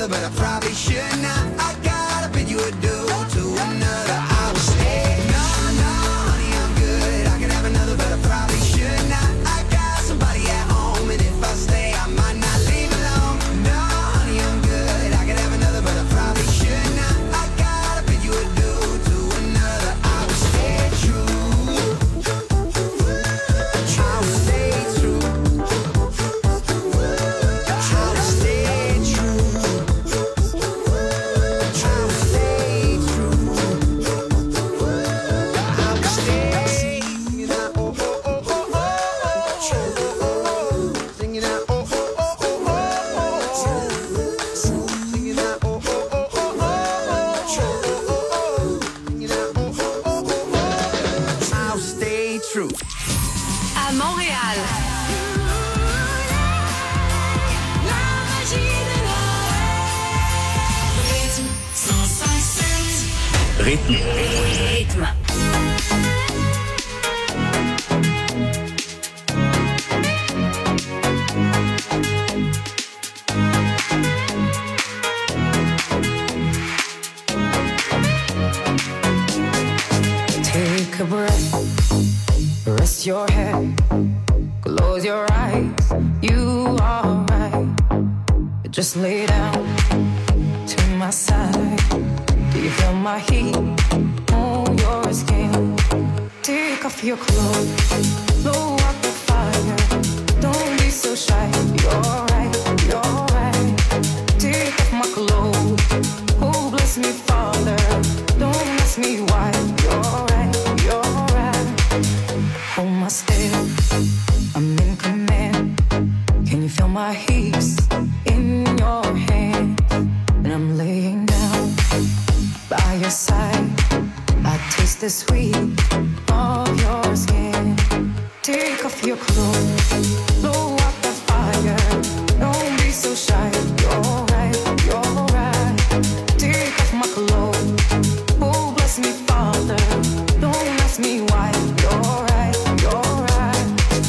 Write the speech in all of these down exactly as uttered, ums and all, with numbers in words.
another, but I probably should not. I gotta bid you adieu to another. I will stay. No, no, honey, I'm good. I can have another, but I probably should not. I got somebody at home, and if I stay, I might not leave alone. No, honey, I'm good. I can have another, but I probably should not. I gotta bid you adieu to another. I will stay true. I will stay true. I will stay true. I will stay true. I will stay singing out, oh, oh, oh, oh, oh, singing out, oh, oh, oh, oh, oh, singing out, oh, oh, oh, oh, oh, singing out, oh, oh, oh, oh. I'll stay true. À Montréal. Rythme. Rythme. Take a breath, rest your head, close your eyes, you are right. Just lay down to my side. Do you feel my heat on your skin? Take off your clothes, blow up the fire. Don't be so shy, you're right, you're right. Take off my clothes, oh bless me Father. Don't ask me why, you're right, you're right. Hold my step, I'm in command. Can you feel my heat in your hand? And I'm laying down by your side. I taste the sweet of your skin. Take off your clothes, blow up the fire. Don't be so shy, you're right, you're right. Take off my clothes, oh bless me Father. Don't ask me why, you're right, you're right.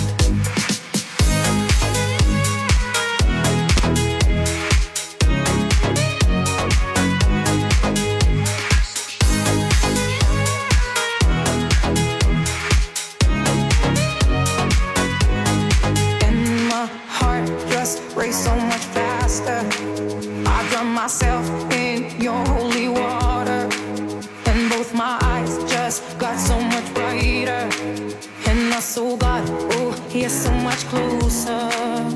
And my heart just race so much faster. I drown myself in your holy water, and both my eyes just got so much brighter. And I saw God, oh, He is so much closer.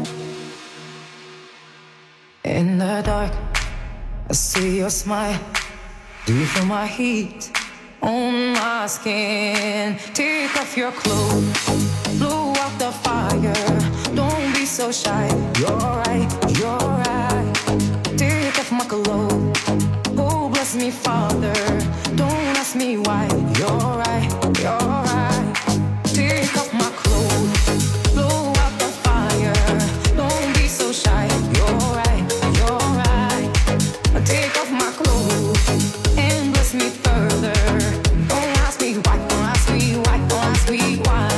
In the dark, I see your smile. Do you feel my heat on my skin? Take off your clothes, blow out the fire. Don't be so shy, you're right, you're right. Take off my clothes, oh bless me Father. Don't ask me why, you're right, you're right. Take off my clothes, blow out the fire. Don't be so shy, you're right, you're right. Take off my clothes and bless me further. Don't ask me why, don't ask me why, don't ask me why.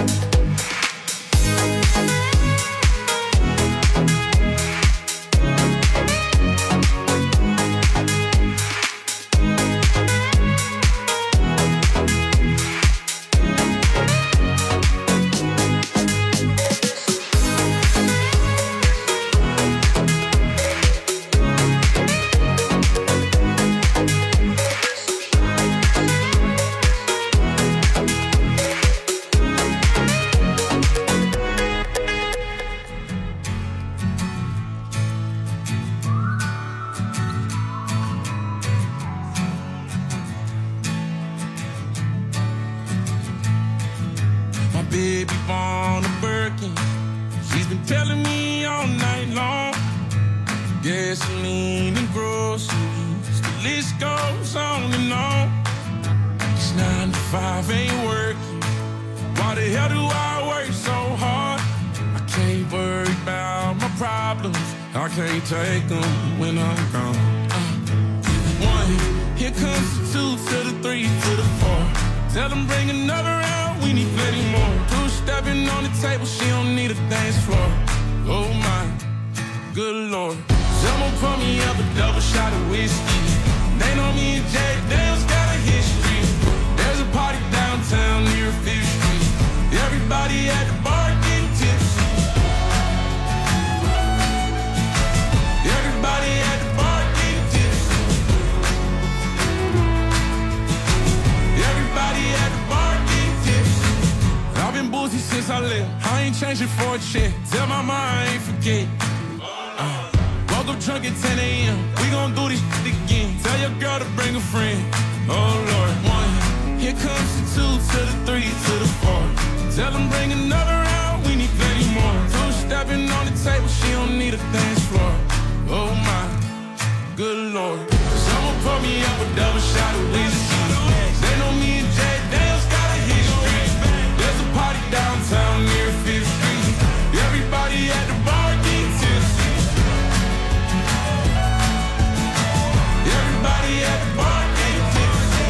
baby born a Birkin. She's been telling me all night long. Gasoline and groceries, the list goes on and on. It's nine to five, ain't working. Why the hell do I work so hard? I can't worry about my problems. I can't take them when I'm gone. Uh, one, here comes the two to the three to the four. Tell them bring another round, we need plenty more. Two stepping on the table, she don't need a dance floor. Oh my, good Lord. Someone pour me up a double shot of whiskey. They know me and Jack Daniels got a history. There's a party downtown near Fifth Street. Everybody at the bar getting tipsy. Everybody at the bar getting tipsy. Everybody at the bar getting tipsy. I've been boozy since I left. I ain't changing for a check. Tell my mom I ain't forget. Uh, woke up drunk at ten a.m. We gon' do this shit again. Tell your girl to bring a friend. Oh Lord, one. Here comes the two to the three to the four. Tell them bring another round. We need plenty more. Two stepping on the table. She don't need a dance floor. Oh my, good Lord. Someone pour me up a double shot of whiskey. They know me and Jack Daniels got a history. There's a party downtown near Fifth Street. Everybody at the bar getting tipsy. Everybody at the bar getting tipsy.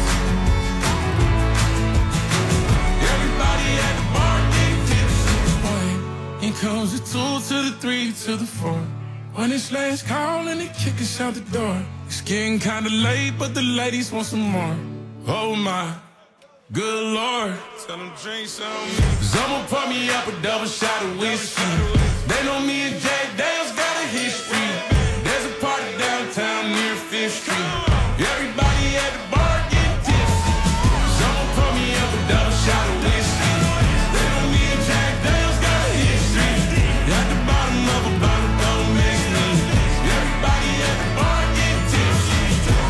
Everybody at the bar getting tipsy. One, here comes the two to the three to the four. When it's last call and they kick us out the door. It's getting kinda late, but the ladies want some more. Oh my, good Lord. Tell them drink some. Someone pour me up a double shot of whiskey. They know me and Jack Daniels got a history. There's a party downtown near Fifth Street. Everybody at the bar getting tipsy. Someone pour me up a double shot of whiskey. They know me and Jack Daniels got a history. At the bottom of a bottle, don't miss me. Everybody at the bar getting tipsy.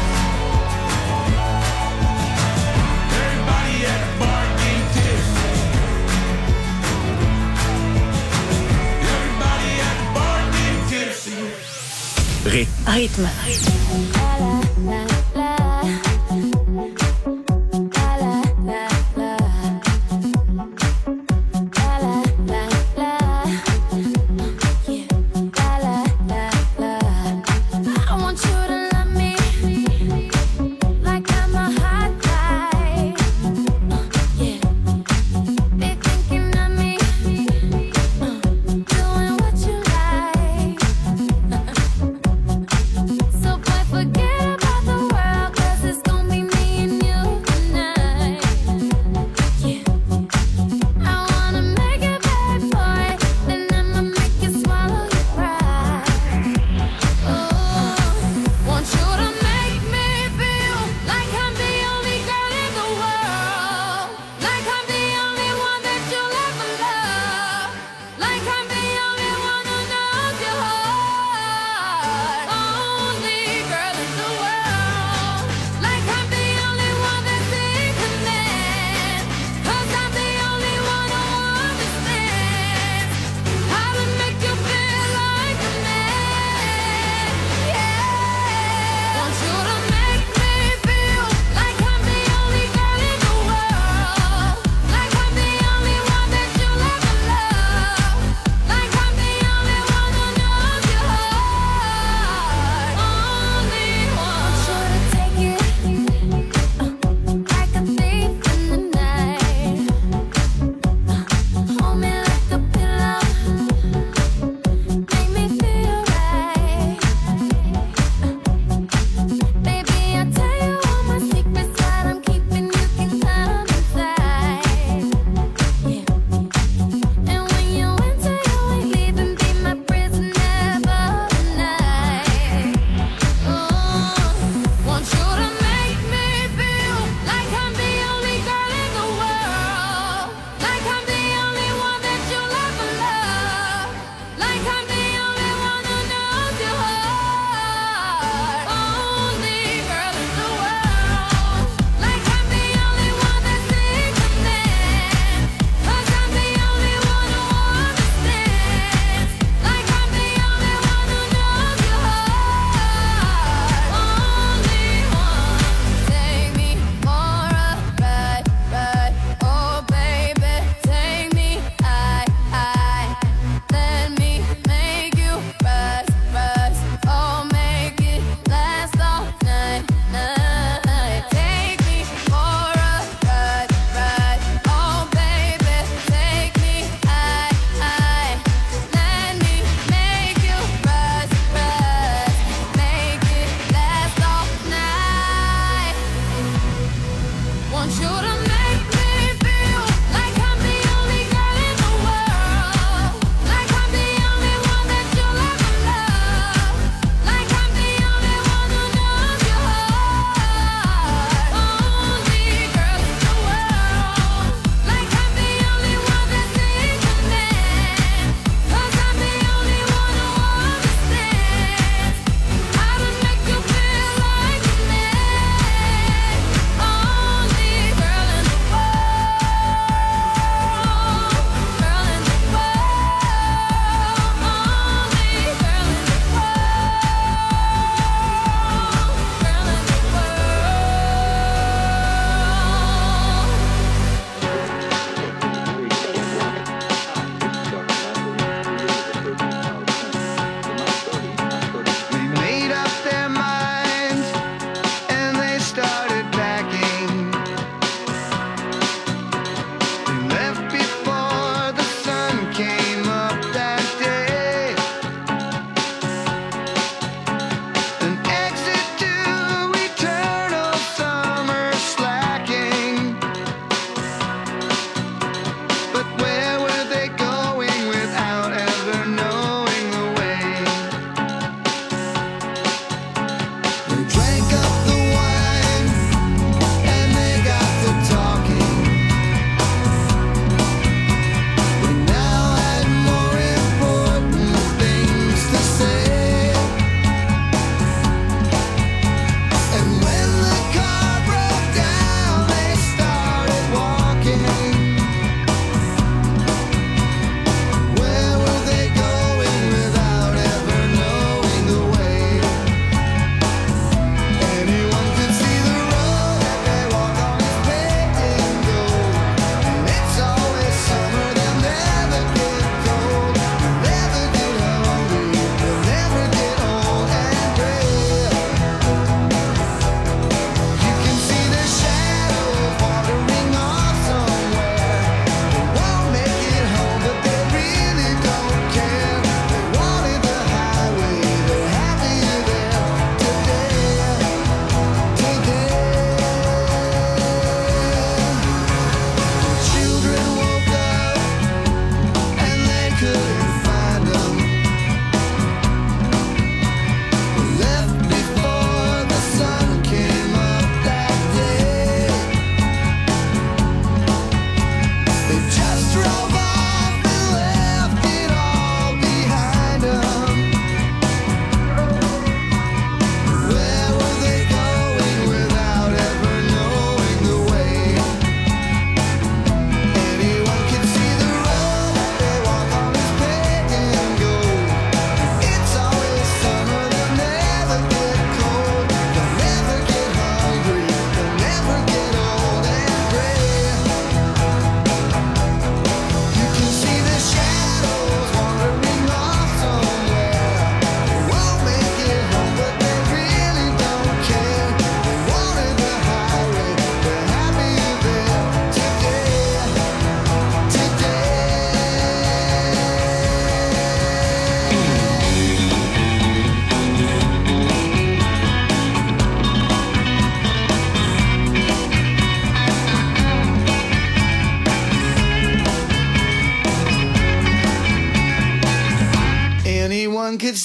Everybody at the bar getting tipsy. Everybody at the bar getting tipsy. Rythme. So boy, forget about the world.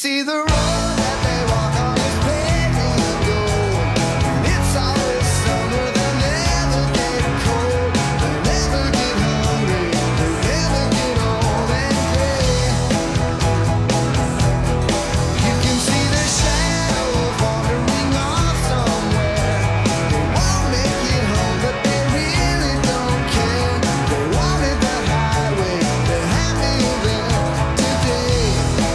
see the road that they walk on is paved in gold. It's always summer, they'll never get cold. They'll never get hungry, they'll never get old and gray. You can see their shadows wandering off somewhere. They won't make it home, but they really don't care. They wanted the highway, they're happy there today.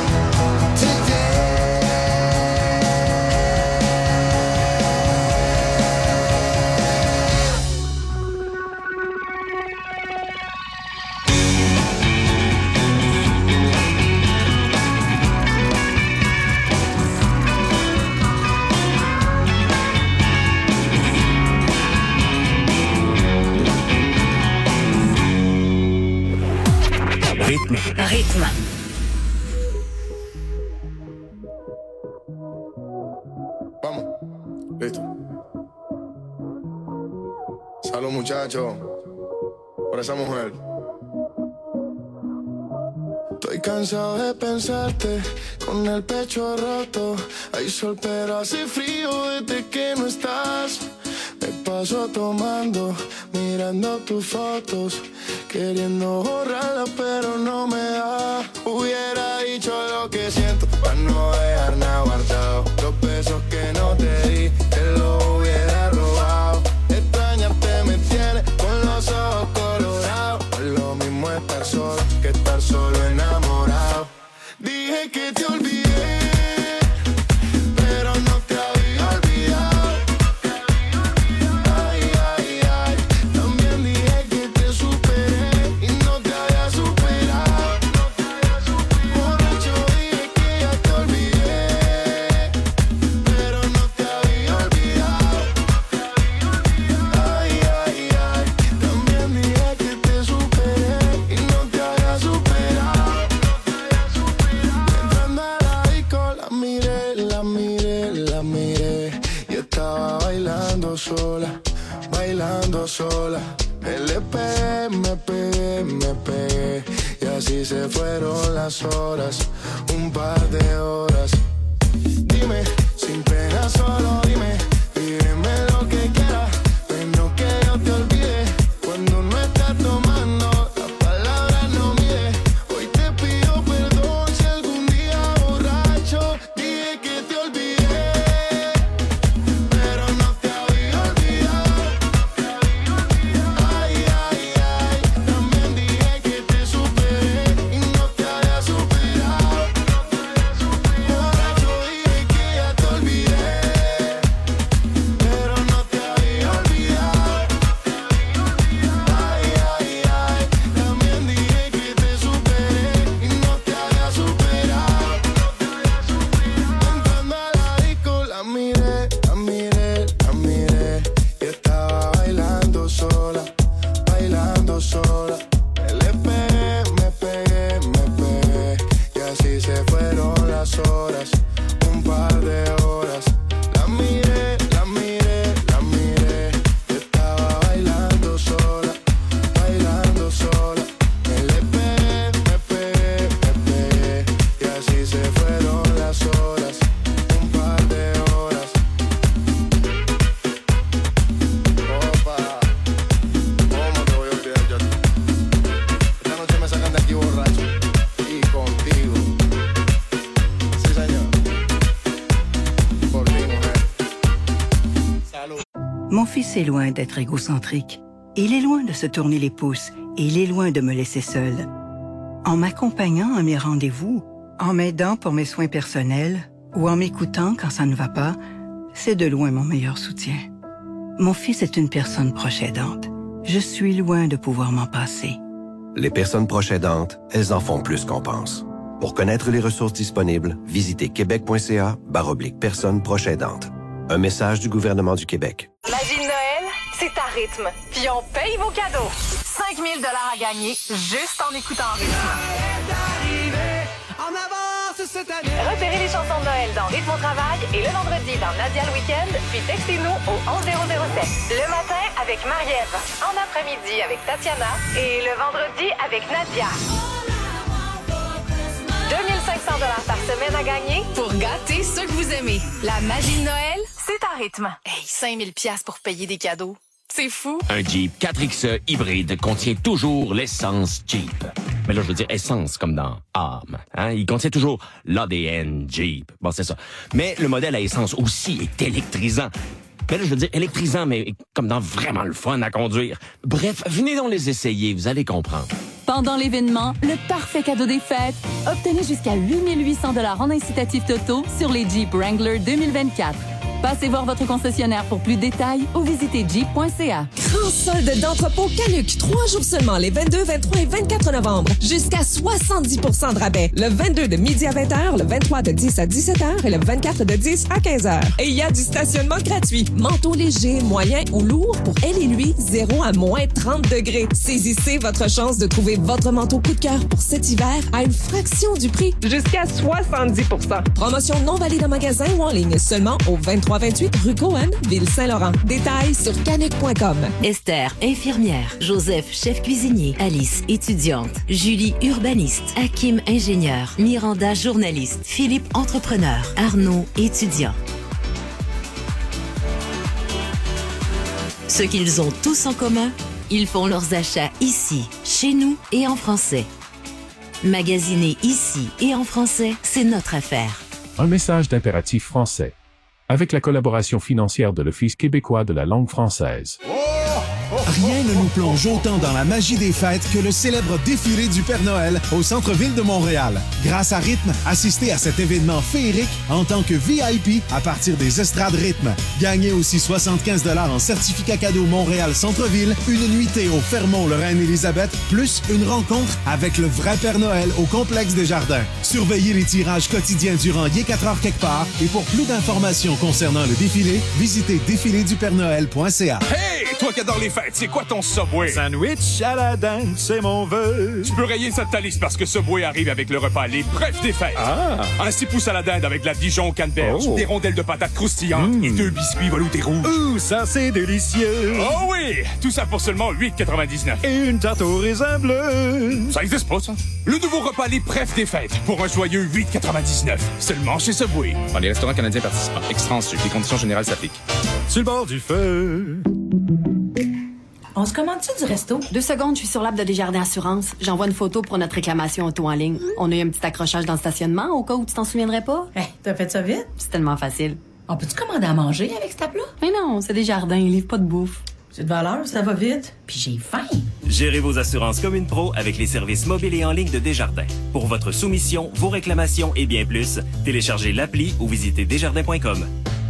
Rythme. Rythme. Vamos, listo. Salud, muchachos, por esa mujer. Estoy cansado de pensarte con el pecho roto. Hay sol pero hace frío desde que no estás. Me paso tomando, mirando tus fotos, queriendo borrarlas pero no me da. Hubiera dicho lo que siento para no dejar nada guardado. Los besos que no te di, te los hubiera robado. Extrañarte me tiene con los ojos colorados. No es lo mismo estar solo que estar solo enamorado. Dije que te olvidé, pero no te había olvidado. Ay, ay, ay. También dije que te superé y no te había superado. Borracho dije que ya te olvidé, pero no te había olvidado. Ay, ay, ay. También dije que te superé y no te había superado. Entrando a la disco la miré, la miré, la miré. Y estaba bailando sola, bailando sola. Le pegué, me pegué, me pegué. Y así se fueron las horas, un par de horas. Dime, sin pena solo dime, pídeme lo que quieras, pero que yo te olvide. Cuando no estás tomando, las palabras no mide. Hoy te pido perdón si algún día borracho dije que te olvidé, pero no te había olvidado. Ay, ay, ay. También dije que te superé y no te había superado. Borracho dije que ya te olvidé, pero no te había olvidado. Ay, ay, ay. También dije que te superé y no te había superado. Entrando a la disco la miré, la miré, la miré. Y estaba bailando sola, bailando sola. Le pegué, me pegué, me pegué. Y así se fueron las horas, un par de horas. La miré, la miré, la miré. Y estaba bailando sola, bailando sola. Le pegué, me pegué, me pegué. Y así se fueron las horas, un par de horas. Opa, ¿cómo te voy a olvidar yo? Esta noche me sacan de aquí borracho y contigo. Sí, señor. Por ti, mujer. Salud. Mon fils est loin d'être égocentrique. Il est loin de se tourner les pouces et il est loin de me laisser seule. En m'accompagnant à mes rendez-vous, en m'aidant pour mes soins personnels ou en m'écoutant quand ça ne va pas, c'est de loin mon meilleur soutien. Mon fils est une personne proche aidante. Je suis loin de pouvoir m'en passer. Les personnes proches aidantes, elles en font plus qu'on pense. Pour connaître les ressources disponibles, visitez québec.ca barre oblique personnes proches aidantes. Un message du gouvernement du Québec. Magie de Noël, c'est à Rythme. Puis on paye vos cadeaux. cinq mille dollars à gagner juste en écoutant Rythme. En avance cette année. Repérez les chansons de Noël dans Rythme au travail et le vendredi dans Nadia le week-end, puis textez-nous au onze zéro zéro sept. Le matin avec Marie-Ève, en après-midi avec Tatiana et le vendredi avec Nadia. deux mille cinq cents cents dollars par semaine à gagner Pour gâter ceux que vous aimez. La magie de Noël, c'est à rythme. hey, cinq mille dollars pour payer des cadeaux. C'est fou. Un Jeep quatre X E hybride contient toujours l'essence Jeep. Mais là, je veux dire essence comme dans âme. Hein? Il contient toujours l'A D N Jeep. Bon, c'est ça. Mais le modèle à essence aussi est électrisant. Mais là, je veux dire électrisant, mais comme dans vraiment le fun à conduire. Bref, venez donc les essayer, vous allez comprendre. Pendant l'événement, le parfait cadeau des fêtes, obtenez jusqu'à huit mille huit cents dollars en incitatifs totaux sur les Jeep Wrangler deux mille vingt-quatre. Passez voir votre concessionnaire pour plus de détails ou visitez jeep point c a. Grand solde d'entrepôt Canuck. Trois jours seulement, les vingt-deux, vingt-trois et vingt-quatre novembre. Jusqu'à soixante-dix pour cent de rabais. Le vingt-deux de midi à vingt heures, le vingt-trois de dix à dix-sept heures et le vingt-quatre de dix à quinze heures. Et il y a du stationnement gratuit. Manteau léger, moyen ou lourd pour elle et lui, zéro à moins trente degrés. Saisissez votre chance de trouver votre manteau coup de cœur pour cet hiver à une fraction du prix. Jusqu'à soixante-dix pour cent. Promotion non valide en magasin ou en ligne. Seulement au vingt-trois vingt-huit rue Cohen, Ville-Saint-Laurent. Détails sur canuck point com. Esther, infirmière. Joseph, chef cuisinier. Alice, étudiante. Julie, urbaniste. Hakim, ingénieur. Miranda, journaliste. Philippe, entrepreneur. Arnaud, étudiant. Ce qu'ils ont tous en commun, ils font leurs achats ici, chez nous et en français. Magasiner ici et en français, c'est notre affaire. Un message d'impératif français. Avec la collaboration financière de l'Office québécois de la langue française. Rien ne nous plonge autant dans la magie des fêtes que le célèbre défilé du Père Noël au centre-ville de Montréal. Grâce à Rythme, assistez à cet événement féerique en tant que V I P à partir des estrades Rythme. Gagnez aussi soixante-quinze dollars en certificat cadeau Montréal Centre-ville, une nuitée au Fermont le Reine-Élisabeth, plus une rencontre avec le vrai Père Noël au complexe des Jardins. Surveillez les tirages quotidiens durant y est quatre heures quelque part et pour plus d'informations concernant le défilé, visitez défilé du père noël point c a. Hey, toi qui adore les fêtes, c'est quoi ton Subway? Sandwich à la dinde, c'est mon vœu. Tu peux rayer ça de ta liste parce que Subway arrive avec le repas Les Brefs des fêtes. Ah! Un six pouces à la dinde avec de la Dijon au canneberge, Oh. des rondelles de patates croustillantes Mm. et deux biscuits veloutés rouges. Ouh, ça c'est délicieux. Oh oui! Tout ça pour seulement huit quatre-vingt-dix-neuf. Et une tarte au raisin bleu. Ça existe pas, ça? Le nouveau repas Les Brefs des fêtes pour un joyeux huit quatre-vingt-dix-neuf. Seulement chez Subway. Dans les restaurants canadiens participants. Extra ensuite. Les conditions générales s'appliquent. Sur le bord du feu. On se commande-tu du resto? Deux secondes, je suis sur l'app de Desjardins Assurance. J'envoie une photo pour notre réclamation auto en ligne. On a eu un petit accrochage dans le stationnement, au cas où tu t'en souviendrais pas. Hey, t'as fait ça vite? C'est tellement facile. On peut-tu commander à manger avec cette app-là? Mais non, c'est Desjardins, ils livrent pas de bouffe. C'est de valeur, ça va vite. Puis j'ai faim. Gérez vos assurances comme une pro avec les services mobiles et en ligne de Desjardins. Pour votre soumission, vos réclamations et bien plus, téléchargez l'appli ou visitez desjardins point com.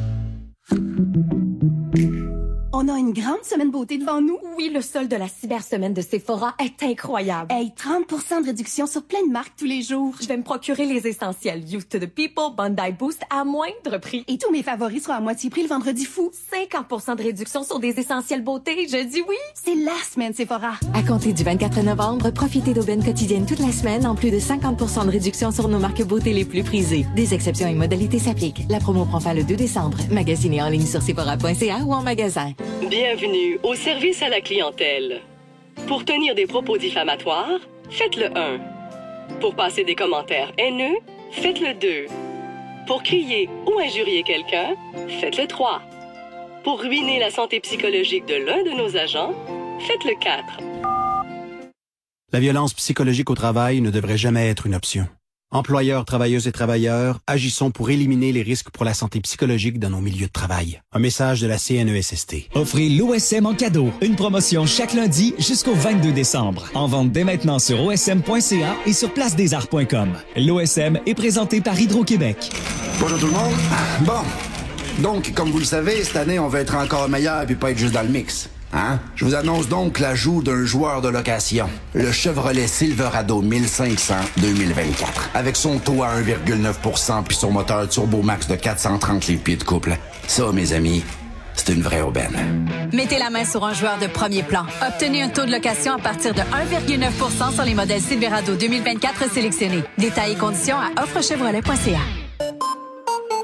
On a une grande semaine beauté devant nous. Oui, le solde de la cyber-semaine de Sephora est incroyable. Hey, trente pour cent de réduction sur plein de marques tous les jours. Je vais me procurer les essentiels Youth to the People, Bondi Boost à moindre prix. Et tous mes favoris seront à moitié prix le vendredi fou. cinquante pour cent de réduction sur des essentiels beauté. Je dis oui. C'est la semaine Sephora. À compter du vingt-quatre novembre, profitez d'aubaines quotidiennes toute la semaine en plus de cinquante pour cent de réduction sur nos marques beauté les plus prisées. Des exceptions et modalités s'appliquent. La promo prend fin le deux décembre. Magasinez en ligne sur sephora point c a ou en magasin. Bienvenue au service à la clientèle. Pour tenir des propos diffamatoires, faites le un. Pour passer des commentaires haineux, faites le deux. Pour crier ou injurier quelqu'un, faites le trois. Pour ruiner la santé psychologique de l'un de nos agents, faites le quatre. La violence psychologique au travail ne devrait jamais être une option. Employeurs, travailleuses et travailleurs, agissons pour éliminer les risques pour la santé psychologique dans nos milieux de travail. Un message de la C N E S S T. Offrez l'O S M en cadeau. Une promotion chaque lundi jusqu'au vingt-deux décembre. En vente dès maintenant sur O S M point C A et sur place des arts point com. L'O S M est présenté par Hydro-Québec. Bonjour tout le monde. Bon, donc, comme vous le savez, cette année, on veut être encore meilleur et pas être juste dans le mix. Hein? Je vous annonce donc l'ajout d'un joueur de location, le Chevrolet Silverado mille cinq cents deux mille vingt-quatre. Avec son taux à un virgule neuf pour cent puis son moteur Turbo Max de quatre cent trente livres-pieds de couple. Ça, mes amis, c'est une vraie aubaine. Mettez la main sur un joueur de premier plan. Obtenez un taux de location à partir de un virgule neuf pour cent sur les modèles Silverado deux mille vingt-quatre sélectionnés. Détails et conditions à offre chevrolet point c a.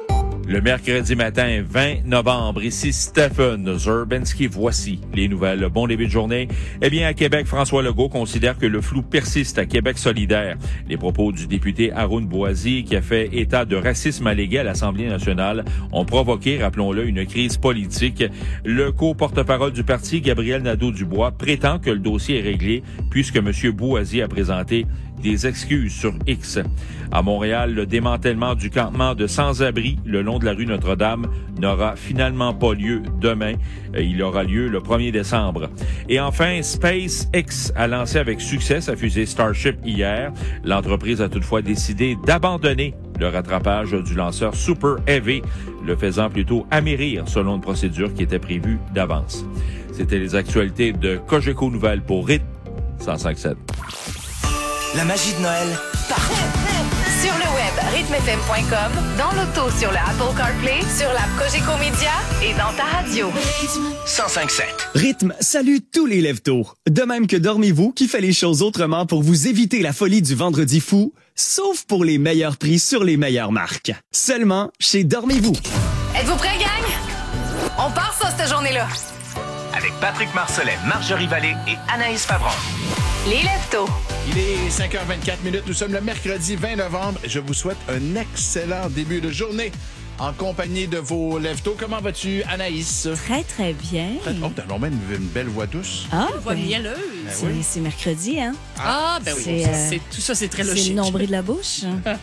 Le mercredi matin, vingt novembre, ici Stephen Zurbanski. Voici les nouvelles. Bon début de journée. Eh bien, à Québec, François Legault considère que le flou persiste à Québec solidaire. Les propos du député Arun Boisy, qui a fait état de racisme allégué à l'Assemblée nationale, ont provoqué, rappelons-le, une crise politique. Le co-porte-parole du parti, Gabriel Nadeau-Dubois, prétend que le dossier est réglé puisque M. Boisy a présenté des excuses sur X. À Montréal, le démantèlement du campement de sans-abri le long de la rue Notre-Dame n'aura finalement pas lieu demain. Il aura lieu le premier décembre. Et enfin, SpaceX a lancé avec succès sa fusée Starship hier. L'entreprise a toutefois décidé d'abandonner le rattrapage du lanceur Super Heavy, le faisant plutôt amérir selon une procédure qui était prévue d'avance. C'était les actualités de Cogeco Nouvelles pour Rythme cent cinq sept. La magie de Noël, partout. Sur le web, rythme f m point com, dans l'auto sur le Apple CarPlay, sur l'app Cogeco Média et dans ta radio. cent cinq sept. Rythme salue tous les lève-tôt. De même que Dormez-vous qui fait les choses autrement pour vous éviter la folie du vendredi fou, sauf pour les meilleurs prix sur les meilleures marques. Seulement chez Dormez-vous. Êtes-vous prêts, gang? On part ça, cette journée-là. Avec Patrick Marcellet, Marjorie Vallée et Anaïs Favron. Les lève-tôt. Il est cinq heures vingt-quatre minutes. Nous sommes le mercredi vingt novembre. Je vous souhaite un excellent début de journée en compagnie de vos lève-tôt. Comment vas-tu, Anaïs? Très, très bien. Très... Oh, t'as vraiment une, une belle voix douce. Ah, une voix ben, mielleuse. Ben c'est, oui. c'est mercredi, hein? Ah, ben oui. C'est, euh, c'est, tout ça, c'est très c'est logique. C'est le nombril de la bouche.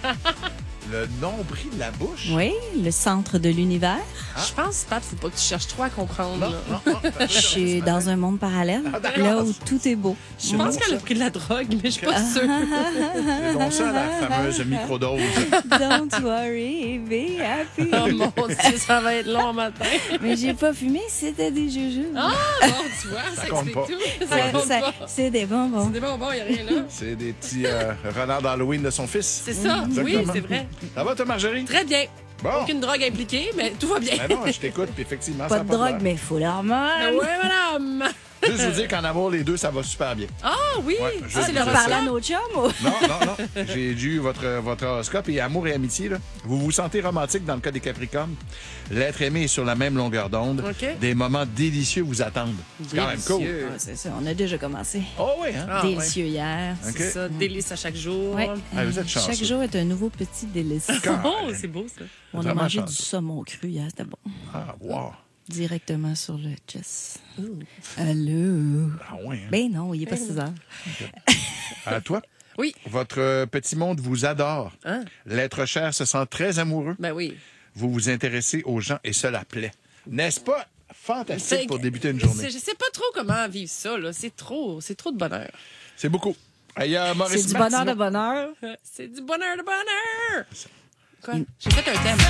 Le nombril de la bouche? Oui, le centre de l'univers. Ah. Je pense, Pat, faut pas que tu cherches trop à comprendre. Non, non, non. Je suis dans un monde parallèle, ah, là où tout est beau. Je pense qu'elle a pris de la drogue, mais je suis pas sûre. C'est donc ça, la fameuse microdose. Don't worry, be happy. Oh mon Dieu, ça va être long matin. Mais j'ai pas fumé, c'était des jujubes. Ah, bon, tu vois, ça, ça compte explique pas. tout. Ça, Ça, compte ça, pas. c'est des bonbons. C'est des bonbons, il n'y a rien là. C'est des petits euh, renards d'Halloween de son fils. C'est ça, Exactement. oui, c'est vrai. Ça va, toi, Marjorie? Très bien. Bon. Aucune drogue impliquée, mais tout va bien. Ben non, je t'écoute, puis effectivement, Pas ça de pas drogue, l'air. mais il faut l'hormone. Oui, madame. Juste vous dire qu'en amour, les deux, ça va super bien. Ah oui, Ouais, je ah, c'est vous le dis Parler ça. à nos chums ou... Non, non, non. J'ai lu votre, votre horoscope et amour et amitié. Là. Vous vous sentez romantique dans le cas des Capricornes. L'être aimé est sur la même longueur d'onde. OK. Des moments délicieux vous attendent. C'est quand même cool. Délicieux. Ah, c'est ça, on a déjà commencé. Oh oui, hein? Ah, Délicieux hier. OK. C'est ça, délice à chaque jour. Ouais. Ah, vous êtes chanceux. Chaque jour est un nouveau petit délice. Oh, c'est beau ça. On a Vraiment mangé chanceux. du saumon cru hier, c'était bon. Ah, wow. Directement sur le chest. Allô? Ah oui, hein? Ben non, il est pas six heures. À toi? Oui. Votre euh, petit monde vous adore. Hein? L'être cher se sent très amoureux. Ben oui. Vous vous intéressez aux gens et cela plaît. N'est-ce pas fantastique C'est- pour débuter une journée? c'est- Je sais pas trop comment vivre ça, là. C'est trop, c'est trop de bonheur. C'est beaucoup. Il y a Maurice C'est du Martineau. bonheur de bonheur. C'est du bonheur de bonheur. Quoi? J'ai fait un thème.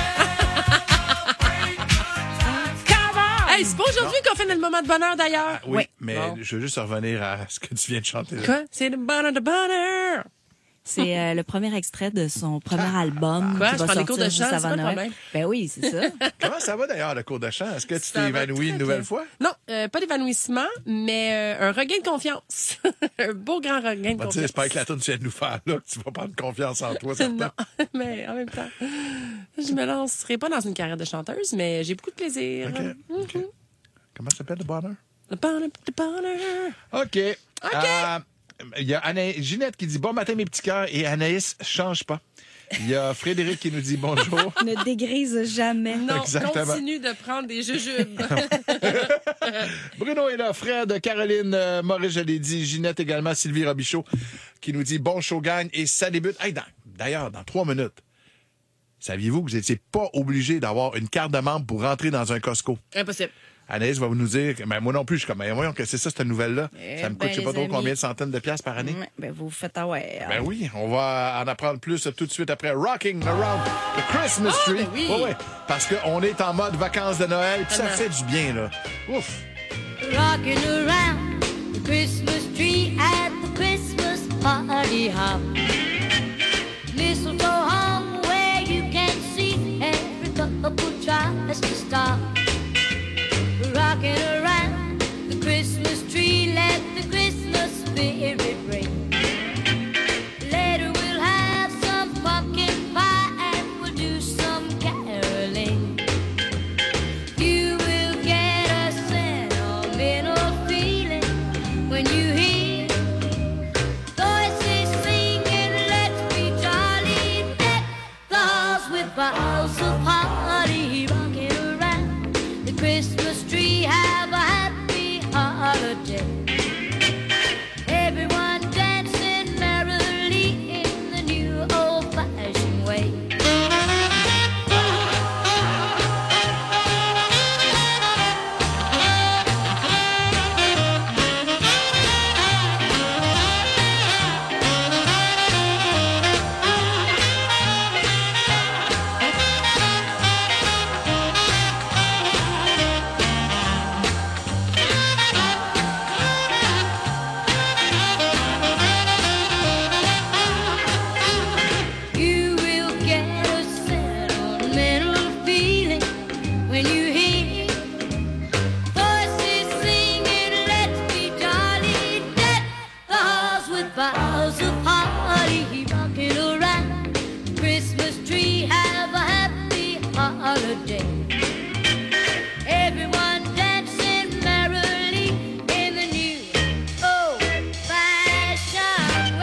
Hey, c'est pas aujourd'hui qu'on fait le moment de bonheur, d'ailleurs. Ah, oui, Ouais. mais Bon. je veux juste revenir à ce que tu viens de chanter. Là. Quoi? C'est le bonheur de bonheur. C'est euh, le premier extrait de son premier album Quoi? qui Je va prends les cours sortir de juste chant, c'est avant pas le Noël. problème. Ben oui, c'est ça. Comment ça va d'ailleurs, le cours de chant? Est-ce que tu Ça t'es va évanoui très une nouvelle bien. fois? Non, euh, pas d'évanouissement, mais euh, un regain de confiance. Un beau grand regain de On va dire, confiance. j'espère que la tourne que tu viens de nous faire là, que tu vas prendre confiance en toi, certain. Non, mais en même temps, je me lancerai pas dans une carrière de chanteuse, mais j'ai beaucoup de plaisir. OK, OK. Mhm. Comment ça s'appelle le bonheur? Le bonheur, le bonheur. OK. Euh, Il y a Anaïs, Ginette qui dit « Bon matin, mes petits cœurs » et Anaïs, change pas. Il y a Frédéric qui nous dit « Bonjour ». Ne dégrise jamais. Non, Exactement. continue de prendre des jujubes. Bruno est là, Fred, Caroline, euh, Maurice, je l'ai dit, Ginette également, Sylvie Robichaud qui nous dit « Bon show, gagne » et ça débute. Hey, dans- d'ailleurs, dans trois minutes, saviez-vous que vous n'étiez pas obligé d'avoir une carte de membre pour rentrer dans un Costco? Impossible. Anaïs va nous dire, mais moi non plus, je suis comme, mais voyons que c'est ça, cette nouvelle-là. Eh Ça me coûte, ben, je sais pas les trop amis. combien de centaines de piastres par année. Ouais, ben vous faites avoir. Ben oui, on va en apprendre plus tout de suite après Rocking Around the Christmas Tree. ben oui. Ouais, ouais, parce qu'on est en mode vacances de Noël, puis ça fait du bien, là. Ouf! Rocking around the Christmas tree at the Christmas party hop. Mistletoe hung where you can see every couple tries to stop. Rocking around the Christmas tree, let the Christmas spirit ring. Later we'll have some pumpkin pie and we'll do some caroling. Christmas tree, have a happy holiday. Everyone dancing merrily in the new old-fashioned way. You will get a sentimental feeling when you hear voices singing, let's be jolly, deck the halls with boughs of holly, rocking around Christmas tree, have a happy holiday. Everyone dancing merrily in the new old-fashioned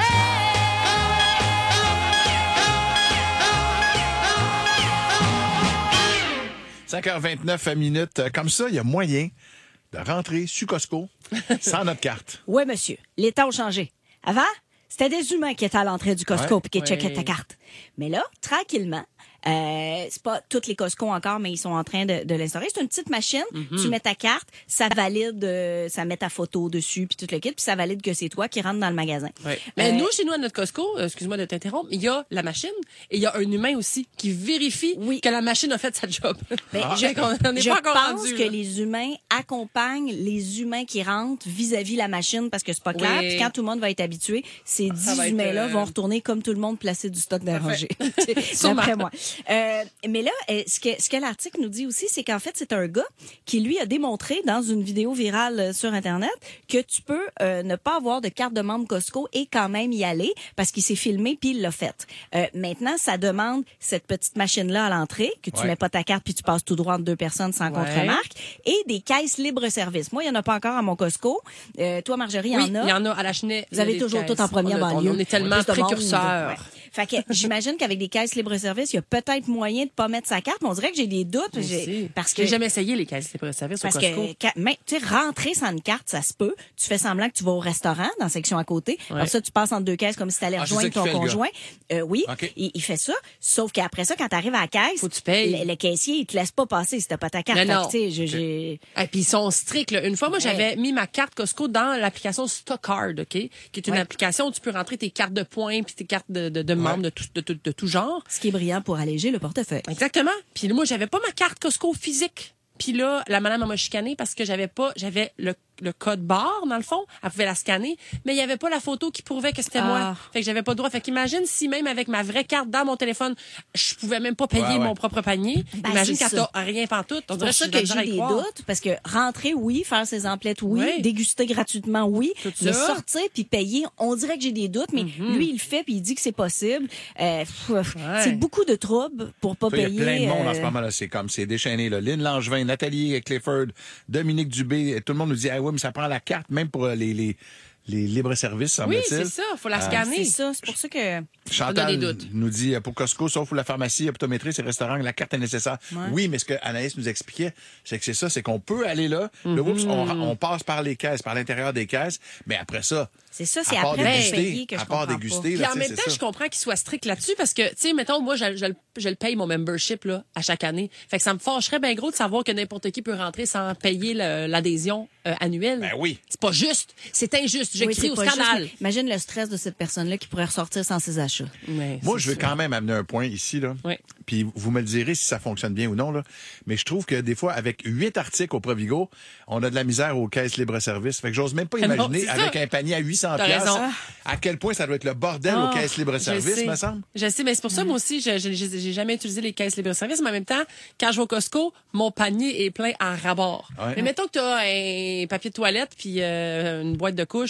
cinq heures vingt-neuf minutes. Comme ça, il y a moyen de rentrer sur Costco sans notre carte. Oui, monsieur. Les temps ont changé. Avant, c'était des humains qui étaient à l'entrée du Costco Ouais. et qui Ouais. checkaient ta carte. Mais là, tranquillement, euh, c'est pas toutes les Costco encore, mais ils sont en train de, de l'instaurer. C'est une petite machine. Mhm. Tu mets ta carte, ça valide, euh, ça met ta photo dessus, puis tout le kit, puis ça valide que c'est toi qui rentre dans le magasin. Ouais. Mais Euh, nous, chez nous, à notre Costco, euh, excuse-moi de t'interrompre, il y a la machine et il y a un humain aussi qui vérifie que la machine a fait sa job. Ben, Ah. je Fait qu'on- on n'est je pas encore pense rendu, que là. les humains accompagnent les humains qui rentrent vis-à-vis la machine parce que c'est pas clair. Oui. Puis quand tout le monde va être habitué, ces Ça va dix être, humains-là euh, vont retourner comme tout le monde placer du stock d'arrangé. Sûrement. D'après moi. Euh, mais là, euh, ce que, ce que l'article nous dit aussi, c'est qu'en fait, c'est un gars qui, lui, a démontré dans une vidéo virale euh, sur Internet que tu peux euh, ne pas avoir de carte de membre Costco et quand même y aller parce qu'il s'est filmé puis il l'a fait. Euh, maintenant, ça demande cette petite machine-là à l'entrée, que tu Ouais. mets pas ta carte puis tu passes tout droit entre deux personnes sans Ouais. contre-marque, et des caisses libre-service. Moi, il y en a pas encore à mon Costco. Euh, toi, Marjorie, il Oui, y en a. il y en a à la Chenet. Vous avez des toujours caisses. tout en première On a- banlieue. On est tellement Plus de monde. précurseurs. Ouais. Fait que j'imagine qu'avec des caisses libre-service, il y a peut-être moyen de pas mettre sa carte, mais on dirait que j'ai des doutes. Moi j'ai- aussi. Parce que J'ai jamais essayé les caisses libre-service au parce Costco. que, quand- mais, tu sais, rentrer sans une carte, ça se peut. Tu fais semblant que tu vas au restaurant, dans la section à côté. Ouais. Après ça, tu passes entre deux caisses comme si tu allais Ah, c'est rejoindre ça ton qu'il fait, le gars. conjoint. Euh, oui, OK. il, il fait ça. Sauf qu'après ça, quand tu arrives à la caisse, Faut que tu payes. Le, le caissier, il te laisse pas passer si t'as pas ta carte. Non, Fait que, non. tu sais, j'ai- j'ai... Et puis ils sont stricts. Là. Une fois, moi, Ouais. j'avais mis ma carte Costco dans l'application Stockcard, OK? Qui est une Ouais. application où tu peux rentrer tes cartes de points puis tes cartes de, de, de membres de, tout, de, tout- de tout genre. Ce qui est brillant pour alléger le portefeuille. Exactement. Puis moi, j'avais pas ma carte Costco physique. Puis là, la madame m'a chicané parce que j'avais pas, j'avais le, le code barre, dans le fond. Elle pouvait la scanner, mais il y avait pas la photo qui prouvait que c'était Ah. moi. Fait que j'avais pas le droit. Fait qu'imagine si même avec ma vraie carte dans mon téléphone, je pouvais même pas payer Ouais, ouais. mon propre panier. Ben, Imagine c'est quand ça. t'as rien pantoute. On C'est dirait pour ça je que suis dans j'ai le des droit. doutes, parce que rentrer, oui, faire ses emplettes, oui, Oui. déguster gratuitement, oui, Tout mais ça. sortir puis payer, on dirait que j'ai des doutes, mais Mhm. lui, il le fait puis il dit que c'est possible. Euh, pff, Ouais. C'est beaucoup de troubles pour pas Ça, il y a payer. plein de monde en ce euh, moment. Là. C'est comme, c'est déchaîné. Là. Lynn Langevin, Nathalie Clifford, Dominique Dubé, tout le monde nous dit, ah oui, mais ça prend la carte, même pour euh, les, les, les libres-services, Oui, semble-t-il. c'est ça. Faut la Ah. scanner. C'est ça, c'est pour ça que... Chantal On a des doutes. nous dit, euh, pour Costco, sauf pour la pharmacie, optométrie, c'est restaurant, la carte est nécessaire. Ouais. Oui, mais ce que Anaïs nous expliquait, c'est que c'est ça, c'est qu'on peut aller là, le oups, on, on passe par les caisses, par l'intérieur des caisses, mais après ça, C'est ça, c'est à part après de déguster, payer que je à part comprends déguster, pas. Puis là, en tu sais, même c'est temps, ça. je comprends qu'il soit strict là-dessus parce que, tu sais, mettons, moi, je, je, le- je le paye mon membership là, à chaque année. Fait que ça me fâcherait bien gros de savoir que n'importe qui peut rentrer sans payer le- l'adhésion euh, annuelle. Ben oui. C'est pas juste. C'est injuste. Je Oui, crie c'est au pas juste, scandale. mais imagine le stress de cette personne-là qui pourrait ressortir sans ses achats. Ouais, Moi, c'est je veux ça. quand même amener un point ici, là. Ouais. Puis vous me le direz si ça fonctionne bien ou non, là. Mais je trouve que des fois, avec huit articles au Provigo, on a de la misère aux caisses libre-service. Fait que j'ose même pas Ah non, imaginer, c'est ça. avec un panier à huit cents T'as piastres, raison. à quel point ça doit être le bordel Ah, aux caisses je libre-service, sais. me semble. Je sais, mais c'est pour ça, moi aussi, je je- je- j'ai jamais utilisé les caisses libre-service, mais en même temps, quand je vais au Costco, mon panier est plein à rabord. Ouais. Mais mettons que tu as un papier de toilette puis euh, une boîte de couches,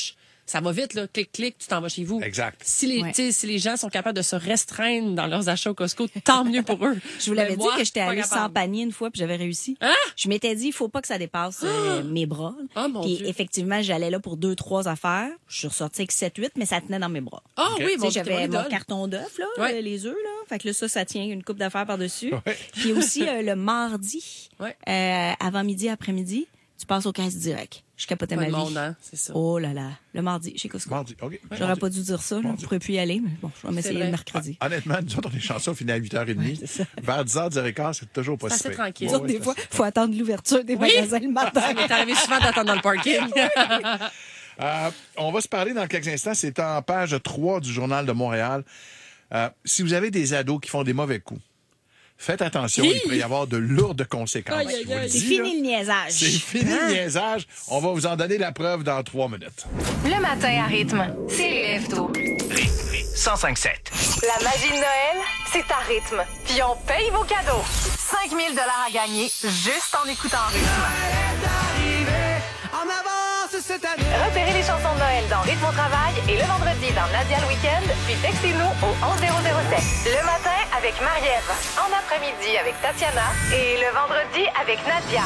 ça va vite, là. Clic, clic, tu t'en vas chez vous. Exact. Si les, Ouais. tu sais, si les gens sont capables de se restreindre dans leurs achats au Costco, tant mieux pour eux. Je vous l'avais Mais dit moi, que j'étais pas allée capable. sans panier une fois puis j'avais réussi. Hein? Je m'étais dit, il faut pas que ça dépasse euh, mes bras. Oh, mon Puis Dieu. effectivement, j'allais là pour deux, trois affaires. Je suis ressortie avec sept, huit, mais ça tenait dans mes bras. Ah Ok. oui, Tu sais, bon, j'avais mon carton. carton d'œuf, là, Ouais. euh, les œufs, là. Fait que là, ça, ça tient une coupe d'affaires par-dessus. Ouais. Puis aussi, euh, le mardi, Ouais. euh, avant-midi, après-midi, tu passes aux caisses directes. Je capotais Pas ma de vie. monde, hein, c'est ça. Oh là là. Le mardi, chez Costco. Mardi, OK. J'aurais Mardi. pas dû dire ça, là. Je pourrais plus y aller, mais bon, je vais m'essayer vrai. le mercredi. Ah, honnêtement, nous autres, on est chanceux, on finit à huit heures trente. Vers dix heures, dix heures quinze, c'est toujours pas C'est si assez pire. tranquille. Nous autres, des fois, faut attendre l'ouverture des Oui. magasins le matin. Ça m'est arrivé souvent d'attendre dans le parking. Euh, on va se parler dans quelques instants. C'est en page trois du Journal de Montréal. Euh, si vous avez des ados qui font des mauvais coups, faites attention, Hi! il pourrait y avoir de lourdes conséquences. Aïe, aïe, Je vous le aïe. C'est dis, fini là. le niaisage. C'est fini Hein? le niaisage. On va vous en donner la preuve dans trois minutes. Le matin à rythme, c'est les lève-tôt. cent cinq sept. La magie de Noël, c'est à rythme. Puis on paye vos cadeaux. cinq mille dollars à gagner juste en écoutant rythme. En avance cette année. Repérez les chansons de Noël dans Rythme au travail et le vendredi dans Nadia le week-end, puis textez-nous au onze zéro zéro sept. Le matin avec Marie-Ève, en après-midi avec Tatiana et le vendredi avec Nadia.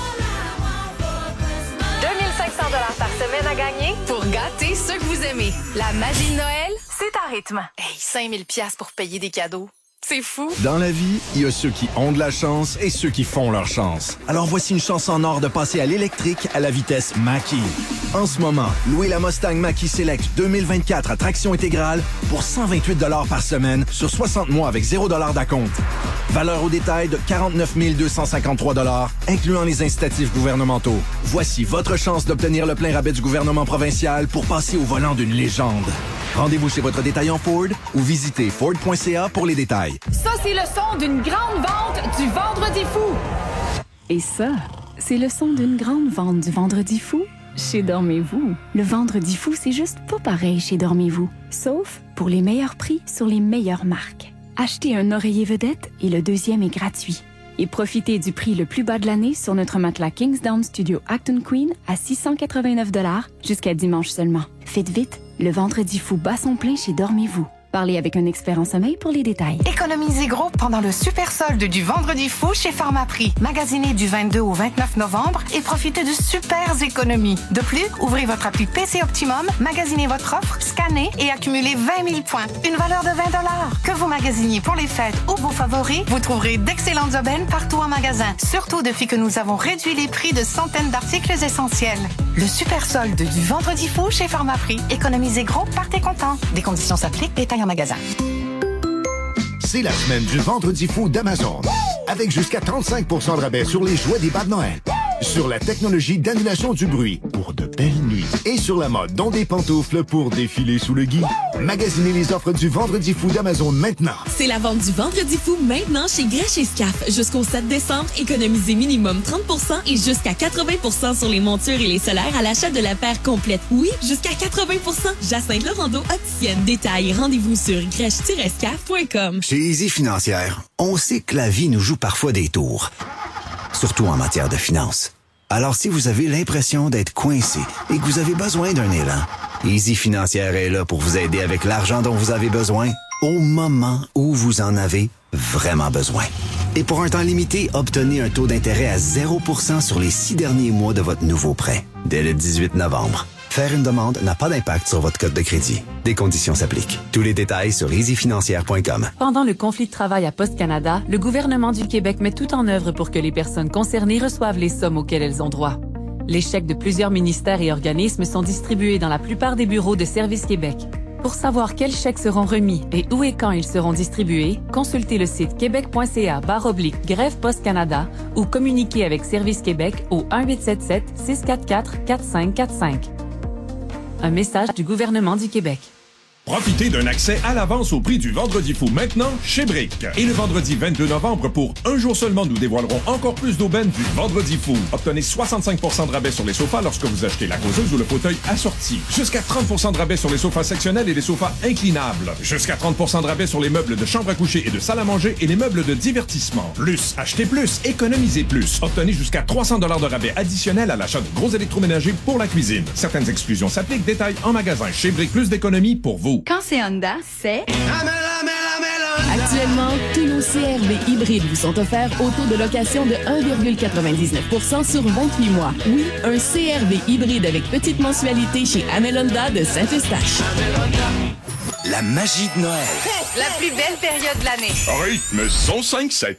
deux mille cinq cents dollars par semaine à gagner pour gâter ceux que vous aimez. La magie de Noël, c'est à rythme. Hey, cinq mille dollars pour payer des cadeaux. C'est fou. Dans la vie, il y a ceux qui ont de la chance et ceux qui font leur chance. Alors voici une chance en or de passer à l'électrique à la vitesse Mach-E. En ce moment, louez la Mustang Mach-E Select deux mille vingt-quatre à traction intégrale pour cent vingt-huit dollars par semaine sur soixante mois avec zéro dollars d'acompte. Valeur au détail de quarante-neuf mille deux cent cinquante-trois dollars, incluant les incitatifs gouvernementaux. Voici votre chance d'obtenir le plein rabais du gouvernement provincial pour passer au volant d'une légende. Rendez-vous chez votre détaillant Ford ou visitez Ford point C A pour les détails. Ça, c'est le son d'une grande vente du Vendredi fou. Et ça, c'est le son d'une grande vente du Vendredi fou chez Dormez-vous. Le Vendredi fou, c'est juste pas pareil chez Dormez-vous. Sauf pour les meilleurs prix sur les meilleures marques. Achetez un oreiller vedette et le deuxième est gratuit. Et profitez du prix le plus bas de l'année sur notre matelas Kingsdown Studio Acton Queen à six cent quatre-vingt-neuf dollars jusqu'à dimanche seulement. Faites vite, le Vendredi fou bat son plein chez Dormez-vous. Parlez avec un expert en sommeil pour les détails. Économisez gros pendant le super solde du Vendredi fou chez Pharmaprix. Magasinez du vingt-deux au vingt-neuf novembre et profitez de super économies. De plus, ouvrez votre appli P C Optimum, magasinez votre offre, scannez et accumulez vingt mille points. Une valeur de vingt dollars. Que vous magasiniez pour les fêtes ou vos favoris, vous trouverez d'excellentes aubaines partout en magasin. Surtout depuis que nous avons réduit les prix de centaines d'articles essentiels. Le super solde du Vendredi fou chez Pharmaprix. Économisez gros, partez content. Des conditions s'appliquent, détails en magasin. C'est la semaine du Vendredi fou d'Amazon. Avec jusqu'à trente-cinq pour cent de rabais sur les jouets des bas de Noël. Sur la technologie d'annulation du bruit pour de belles nuits. Et sur la mode, dont des pantoufles pour défiler sous le gui. Magasinez les offres du Vendredi fou d'Amazon maintenant. C'est la vente du Vendredi fou maintenant chez Grèche et Scaf. Jusqu'au sept décembre, économisez minimum trente pour cent et jusqu'à quatre-vingts pour cent sur les montures et les solaires à l'achat de la paire complète. Oui, jusqu'à quatre-vingts pour cent. Jacinthe Laurando, opticienne. Détail, rendez-vous sur grèche tiret scaf point com. Chez Easy Financière, on sait que la vie nous joue parfois des tours. Surtout en matière de finances. Alors si vous avez l'impression d'être coincé et que vous avez besoin d'un élan, Easy Financière est là pour vous aider avec l'argent dont vous avez besoin au moment où vous en avez vraiment besoin. Et pour un temps limité, obtenez un taux d'intérêt à zéro pour cent sur les six derniers mois de votre nouveau prêt, dès le dix-huit novembre. Faire une demande n'a pas d'impact sur votre code de crédit. Des conditions s'appliquent. Tous les détails sur easy financière point com. Pendant le conflit de travail à Poste Canada, le gouvernement du Québec met tout en œuvre pour que les personnes concernées reçoivent les sommes auxquelles elles ont droit. Les chèques de plusieurs ministères et organismes sont distribués dans la plupart des bureaux de Service Québec. Pour savoir quels chèques seront remis et où et quand ils seront distribués, consultez le site québec point c a barre oblique grève Poste Canada ou communiquez avec Service Québec au un huit sept sept six quatre quatre quatre cinq quatre cinq. Un message du gouvernement du Québec. Profitez d'un accès à l'avance au prix du Vendredi fou maintenant chez Brick. Et le vendredi vingt-deux novembre, pour un jour seulement, nous dévoilerons encore plus d'aubaines du Vendredi fou. Obtenez soixante-cinq pour cent de rabais sur les sofas lorsque vous achetez la causeuse ou le fauteuil assorti. Jusqu'à trente pour cent de rabais sur les sofas sectionnels et les sofas inclinables. Jusqu'à trente pour cent de rabais sur les meubles de chambre à coucher et de salle à manger et les meubles de divertissement. Plus, achetez plus, économisez plus. Obtenez jusqu'à trois cents dollars de rabais additionnels à l'achat de gros électroménagers pour la cuisine. Certaines exclusions s'appliquent. Détails en magasin. Chez Brick, plus d'économies pour vous. Quand c'est Honda, c'est... Actuellement, tous nos C R V hybrides vous sont offerts au taux de location de un virgule quatre-vingt-dix-neuf pour cent sur vingt-huit mois. Oui, un C R V hybride avec petite mensualité chez Amel Honda de Saint-Eustache. La magie de Noël. La plus belle période de l'année. Rythme cent cinq sept.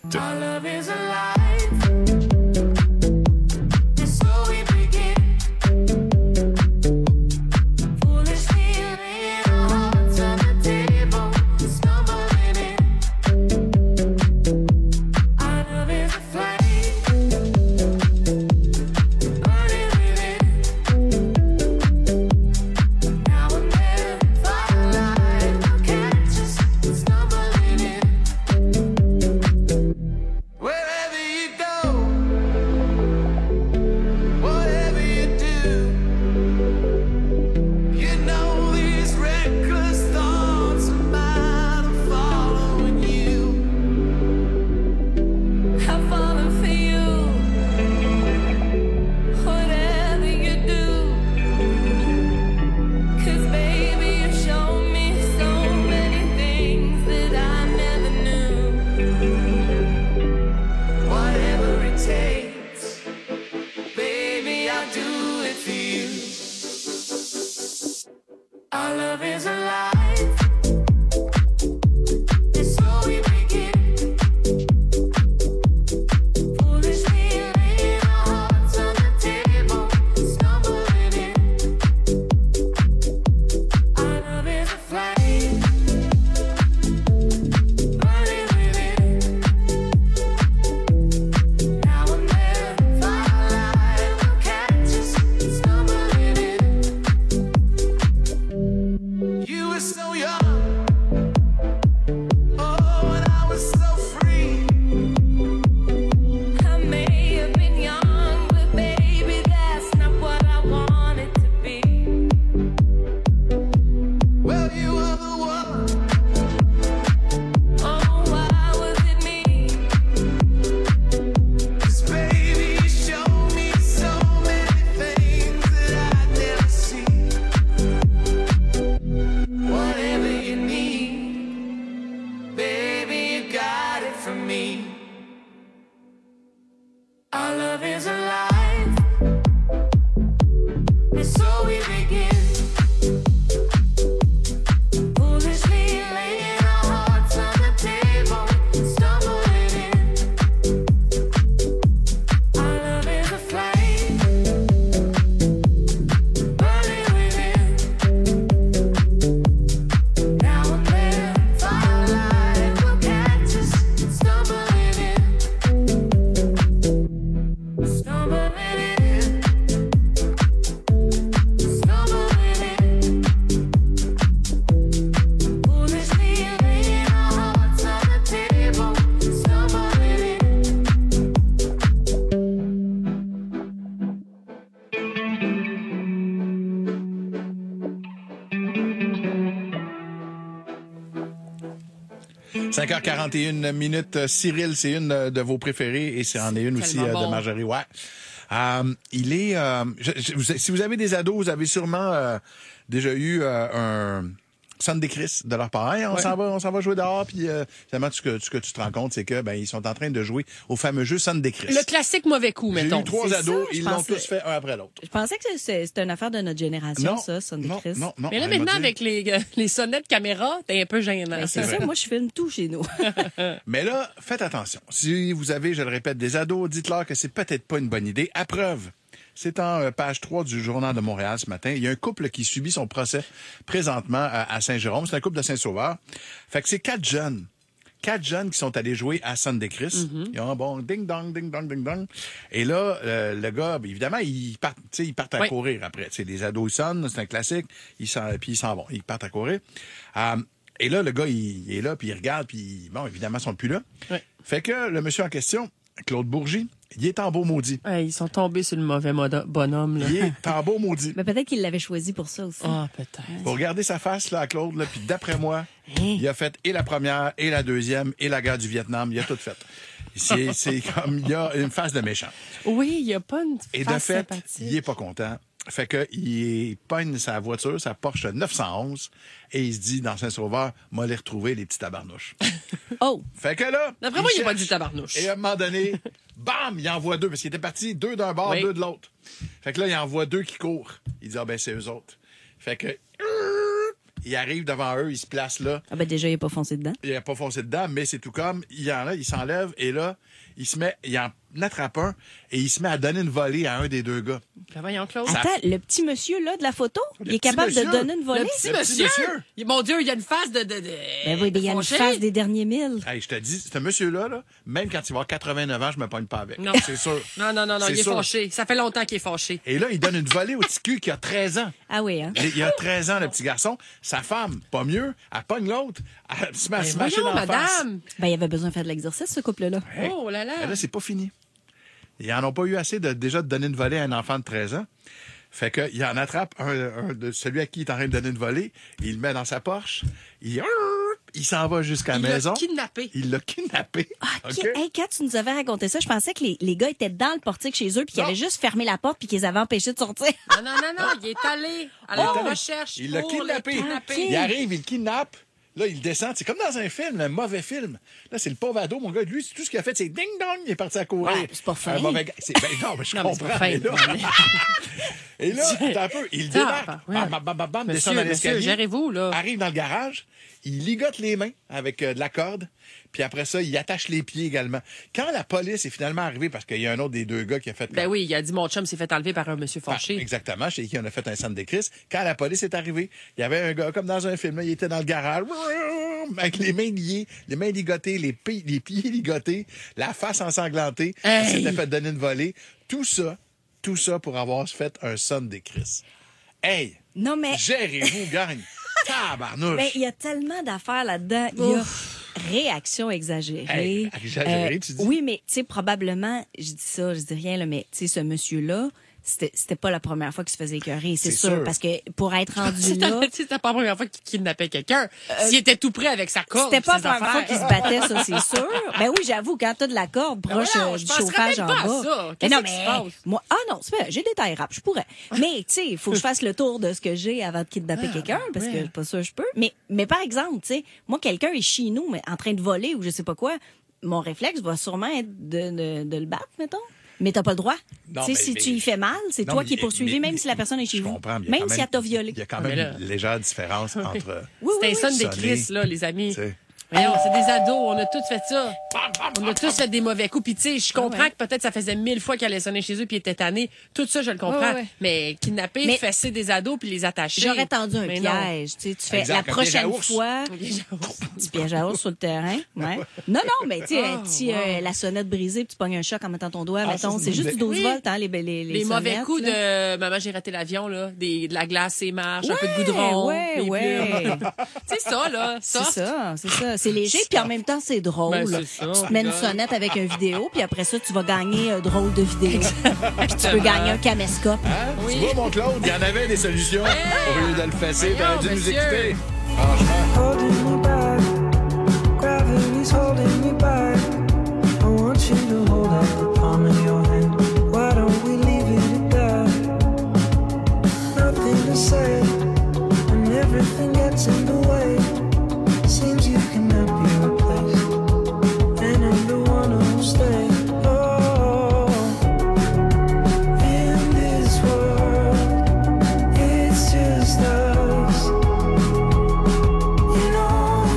cinq heures quarante et une minutes. Cyril, c'est une de vos préférées et c'est en est une aussi euh, bon. de Marjorie. Ouais. Euh, il est... Euh, je, je, si vous avez des ados, vous avez sûrement euh, déjà eu euh, un... Sunday Chris de leur part. Hey, on ouais. s'en va, on s'en va jouer dehors, puis euh, finalement, ce que, ce que tu te rends compte, c'est que ben ils sont en train de jouer au fameux jeu Sunday Chris. Le classique mauvais coup, mettons. J'ai eu trois c'est ados, ça, ils l'ont tous fait un après l'autre. Je pensais que c'était une affaire de notre génération, non, ça, Sunday non, Chris. Non, non, mais là, maintenant, avec les, les sonnettes caméra, t'es un peu gênant. Ben, c'est ça, moi, je filme tout chez nous. Mais là, faites attention. Si vous avez, je le répète, des ados, dites-leur que c'est peut-être pas une bonne idée. À preuve. C'est en euh, page trois du Journal de Montréal ce matin. Il y a un couple qui subit son procès présentement à, à Saint-Jérôme. C'est un couple de Saint-Sauveur. Fait que c'est quatre jeunes quatre jeunes qui sont allés jouer à Sunday Chris. Mm-hmm. Ils ont un bon ding-dong, ding-dong, ding-dong. Et là, euh, le gars, ben, évidemment, ils partent, tu sais, ils partent à Oui. courir après. Tu sais, les ados, ils sonnent, c'est un classique. Ils s'en, puis ils s'en vont. Ils partent à courir. Euh, et là, le gars, il, il est là, puis il regarde, puis bon, évidemment, ils sont plus là. Oui. Fait que le monsieur en question, Claude Bourgie, il est en beau maudit. Ouais, ils sont tombés sur le mauvais modo- bonhomme. Là. Il est en beau maudit. Mais peut-être qu'il l'avait choisi pour ça aussi. Ah, peut-être. Pour regarder sa face, là, à Claude, là, puis d'après moi, il a fait et la première, et la deuxième, et la guerre du Vietnam. Il a tout fait. C'est, c'est comme, il a une face de méchant. Oui, il n'y a pas une face Et de fait, sympathique. il est pas content. Fait que, il pogne sa voiture, sa Porsche neuf cent onze, et il se dit, dans Saint-Sauveur, moi, les retrouver, les petits tabarnouches. Oh! Fait que là. D'après moi, il n'est pas cherche, du tabarnouche. Et à un moment donné, bam, il envoie deux, parce qu'il était parti deux d'un bord, Oui. deux de l'autre. Fait que là, il envoie deux qui courent. Il dit, ah ben, c'est eux autres. Fait que, il arrive devant eux, il se place là. Ah ben déjà, il n'est pas foncé dedans. Il n'a pas foncé dedans, mais c'est tout comme, il y en a, il s'enlève, et là, il se met, il en attrape un, et il se met à donner une volée à un des deux gars. Ben voyons, Claude. Attends, le petit monsieur là de la photo, il est petit capable monsieur. de donner une volée? Le petit Le petit monsieur. monsieur. Il- Mon Dieu, il y a une face de... de, de Ben oui, ben il y a une fauché. face des derniers mille. Hey, je te dis, ce monsieur-là, là, même quand il va avoir quatre-vingt-neuf ans, je me pogne pas avec. Non. C'est sûr. Non, non, non, non, C'est il est sûr. fâché. Ça fait longtemps qu'il est fâché. Et là, il donne une volée au petit cul qui a treize ans. Ah oui, hein? Il a treize ans, le petit garçon. Sa femme, pas mieux, elle pogne l'autre, elle se met à Ben se mâcher voyons, dans la face. madame. Ben, il avait besoin de faire de l'exercice, ce couple-là. Hey. Oh là là. Mais là, c'est pas fini. Ils en ont pas eu assez de déjà de donner une volée à un enfant de treize ans. Fait que, il en attrape un, un de celui à qui il est en train de donner une volée, il le met dans sa Porsche, il, il s'en va jusqu'à la Il l'a maison. kidnappé. Il l'a kidnappé. Ah, OK. OK? Hey, quand tu nous avais raconté ça, je pensais que les, les gars étaient dans le portique chez eux puis qu'ils Non. avaient juste fermé la porte puis qu'ils avaient empêché de sortir. Non, non, non, non, il est allé à la Il est- recherche Il l'a pour kidnappé. le kidnapper. Il arrive, il le kidnappe. Là, il descend. C'est comme dans un film, un mauvais film. Là, c'est le pauvre ado, mon gars. Lui, tout ce qu'il a fait, c'est ding-dong. Il est parti à courir. Ouais, c'est pas fin. Un mauvais gars. C'est- ben, non, mais je Non, mais c'est comprends. pas fin, mais là- non, Et là, t'as un peu, il Ah, débarque. bah, ouais. Bam, bam, bam, bam, bam, Monsieur, descend dans monsieur, l'escalier. gérez-vous, là. Arrive dans le garage. Il ligote les mains avec euh, de la corde. Puis après ça, il attache les pieds également. Quand la police est finalement arrivée, parce qu'il y a un autre des deux gars qui a fait... Ben oui, il a dit mon chum s'est fait enlever par un monsieur Ah, fâché. exactement, chez qui on a fait un centre de crise. Quand la police est arrivée, il y avait un gars comme dans un film, là, il était dans le garage, avec les mains liées, les mains ligotées, les, pi- les pieds ligotés, la face ensanglantée, Hey! il s'était fait donner une volée. Tout ça, tout ça pour avoir fait un centre de crise. Hey, Non, mais gérez-vous, gagne. Tabarnouche. ben, il y a tellement d'affaires là-dedans. Il y a réaction exagérée. Hey, exagérée, tu dis? Oui, mais tu sais, probablement, je dis ça, je dis rien, là, mais tu sais, ce monsieur-là, c'était c'était pas la première fois qu'il se faisait écœurer, c'est C'est sûr, sûr. Parce que pour être rendu C'était là... c'était pas la première fois qu'il kidnappait quelqu'un. S'il était tout prêt avec sa corde. C'était pas ses la première fois affaires. qu'il se battait, ça, c'est sûr. Ben oui, j'avoue, quand t'as de la corde proche voyons, euh, je du penserais chauffage même en pas à bas. ça. Mais Qu'est-ce non, qui se mais passe? moi, ah non, c'est vrai, j'ai des tailles rap, je pourrais. Mais tu sais, il faut que je fasse le tour de ce que j'ai avant de kidnapper Ah, quelqu'un, parce ouais. que pas ça je peux. Mais mais par exemple, tu sais, moi quelqu'un est chez nous, mais en train de voler ou je sais pas quoi, mon réflexe va sûrement être de, de, de le battre, mettons. Mais t'as pas le droit. Non, Tu sais, mais- si mais- tu y fais mal, c'est Non, toi mais qui es il- poursuivi, mais- même si la personne est chez Je vous. comprends, mais il y a Même quand si même- elle t'a violé. Il y a quand Ah, mais même là- une légère différence entre... Oui, C'était un oui, son oui. de Chris, là, les amis. Tu sais. Voyons, c'est des ados, on a tous fait ça. On a tous fait des mauvais coups. Puis tu sais, je comprends Ah ouais. que peut-être ça faisait mille fois qu'elle allait sonner chez eux puis ils étaient tannés. Tout ça, je le comprends. Ouais, ouais. Mais kidnapper, Mais- fesser des ados puis les attacher. J'aurais tendu un Mais non. piège. Tu sais, tu fais Exact, la un piège à prochaine ours. fois. Petit piège à ours sur le terrain. Ouais. Non, non, mais tu sais, Oh, un petit, wow. euh, la sonnette brisée, puis tu pognes un choc en mettant ton doigt, Ah, mettons. ça, C'est c'est juste une du douze idée. volts, hein, les, les, les, Les mauvais sonnettes, coups là. de maman, j'ai raté l'avion, là. Des, de la glace et marche, un Ouais, peu de goudron. ouais, les ouais. plumes. C'est ça, là. C'est Soft. ça, c'est ça. C'est léger, puis en même temps, c'est drôle. Ben, c'est ça. Tu te mets une sonnette avec une vidéo, puis après ça, tu vas gagner un drôle de vidéo. Puis tu peux gagner un caméscope. Hein? Oui. Tu vois, mon Claude, il y en avait des solutions. Au lieu de le fesser, Voyons, t'aurais dû nous monsieur. écouter. Franchement. Holding me back, gravity's holding me back. I want you to hold out the palm of your hand. Why don't we leave it at that? Nothing to say, and everything gets in the way. Seems you cannot be replaced, and I'm the one who'll stay. Oh, in this world, it's just us. You know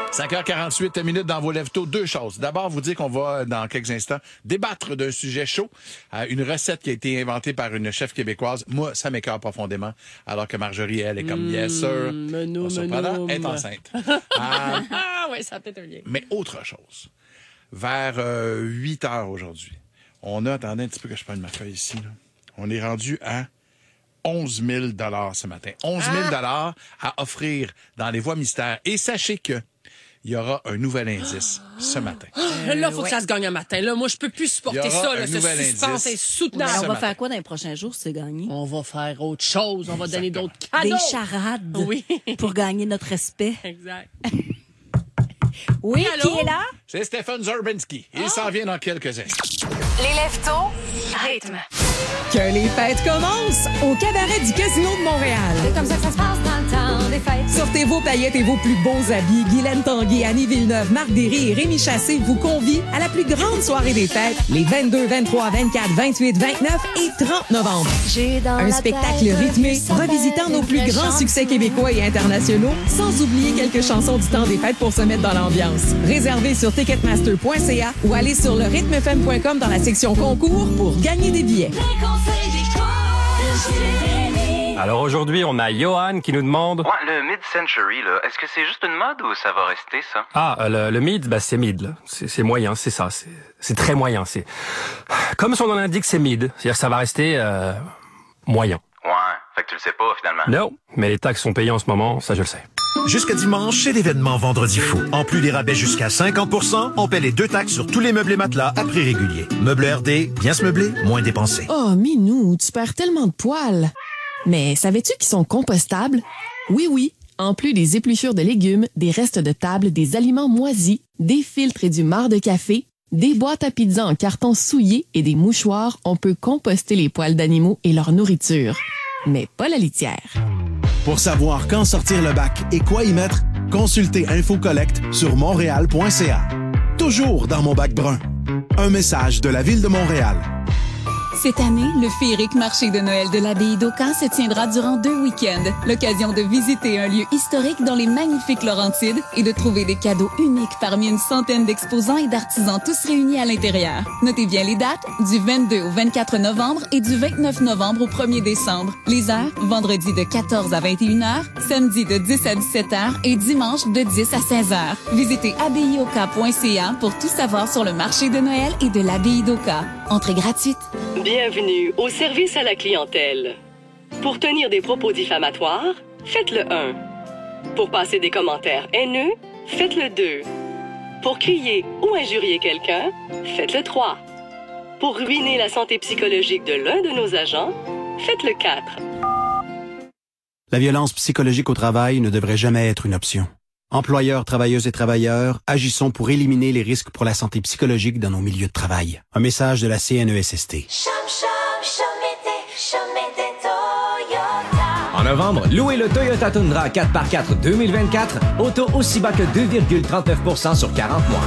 cinq heures quarante-huit minutes dans vos lève-tôt. Deux choses. D'abord, vous dire qu'on va, dans quelques instants, débattre d'un sujet chaud. Euh, une recette qui a été inventée par une chef québécoise. Moi, ça m'écoeure profondément. Alors que Marjorie, elle, est comme, mmh, yes, sir. Menou, Pas surprenant, elle est enceinte. euh, Ah, oui, ça a peut-être un lien. mais autre chose. Vers euh, huit heures aujourd'hui, on a, attendez un petit peu que je prenne ma feuille ici, là. On est rendu à onze mille dollars ce matin. onze mille dollars à offrir dans les voies mystères. Et sachez que il y aura un nouvel indice ce matin. Euh, là, il faut ouais. que ça se gagne un matin. Là, moi, je peux plus supporter ça. Là, ce suspense est soutenable. On va faire quoi dans les prochains jours si c'est gagné? On va faire autre chose. On va Exactement. donner d'autres cadeaux. Des charades. Oui. Pour gagner notre respect. Exact. Oui, allô? qui est là? C'est Stéphane Zurbanski. Il s'en vient dans quelques instants. Les lève-tôt, rythme. Que les fêtes commencent au cabaret du Casino de Montréal. C'est comme ça que ça se passe dans le temps des fêtes. Sortez vos paillettes et vos plus beaux habits. Guylaine Tanguay, Annie Villeneuve, Marc Derry et Rémi Chassé vous convient à la plus grande soirée des fêtes les vingt-deux, vingt-trois, vingt-quatre, vingt-huit, vingt-neuf et trente novembre. Un spectacle rythmé revisitant nos plus grands succès québécois et internationaux, sans oublier quelques chansons du temps des fêtes pour se mettre dans l'ambiance. Réservez sur ticketmaster point c a ou allez sur le rythme f m point com dans la section concours pour gagner des billets. Alors aujourd'hui, on a Johan qui nous demande... Ouais, le mid-century, là, est-ce que c'est juste une mode ou ça va rester, ça? Ah, euh, le, le mid, bah, c'est mid, là. C'est, c'est moyen, c'est ça. C'est, c'est très moyen. C'est comme son nom l'indique, c'est mid. C'est-à-dire que ça va rester euh, moyen. Ouais, fait que tu le sais pas, finalement. Non, mais les taxes sont payées en ce moment, ça je le sais. Jusqu'à dimanche, c'est l'événement Vendredi fou. En plus des rabais jusqu'à cinquante pour cent, on paie les deux taxes sur tous les meubles et matelas à prix régulier. Meubles R D, bien se meubler, moins dépensé. Oh, Minou, tu perds tellement de poils. Mais savais-tu qu'ils sont compostables? Oui, oui. En plus des épluchures de légumes, des restes de table, des aliments moisis, des filtres et du marc de café, des boîtes à pizza en carton souillé et des mouchoirs, on peut composter les poils d'animaux et leur nourriture. Mais pas la litière. Pour savoir quand sortir le bac et quoi y mettre, consultez InfoCollect sur montréal point c a. Toujours dans mon bac brun. Un message de la Ville de Montréal. Cette année, le féerique marché de Noël de l'Abbaye d'Oka se tiendra durant deux week-ends. L'occasion de visiter un lieu historique dans les magnifiques Laurentides et de trouver des cadeaux uniques parmi une centaine d'exposants et d'artisans tous réunis à l'intérieur. Notez bien les dates, du vingt-deux au vingt-quatre novembre et du vingt-neuf novembre au premier décembre. Les heures, vendredi de quatorze à vingt et une heures, samedi de dix à dix-sept heures et dimanche de dix à seize heures. Visitez abbaye oka point c a pour tout savoir sur le marché de Noël et de l'Abbaye d'Oka. Entrée gratuite. Bienvenue au service à la clientèle. Pour tenir des propos diffamatoires, faites le un. Pour passer des commentaires haineux, faites le deux. Pour crier ou injurier quelqu'un, faites le trois. Pour ruiner la santé psychologique de l'un de nos agents, faites le quatre. La violence psychologique au travail ne devrait jamais être une option. Employeurs, travailleuses et travailleurs, agissons pour éliminer les risques pour la santé psychologique dans nos milieux de travail. Un message de la C N E S S T. En novembre, louez le Toyota Tundra quatre par quatre deux mille vingt-quatre, auto aussi bas que deux virgule trente-neuf pour cent sur quarante mois.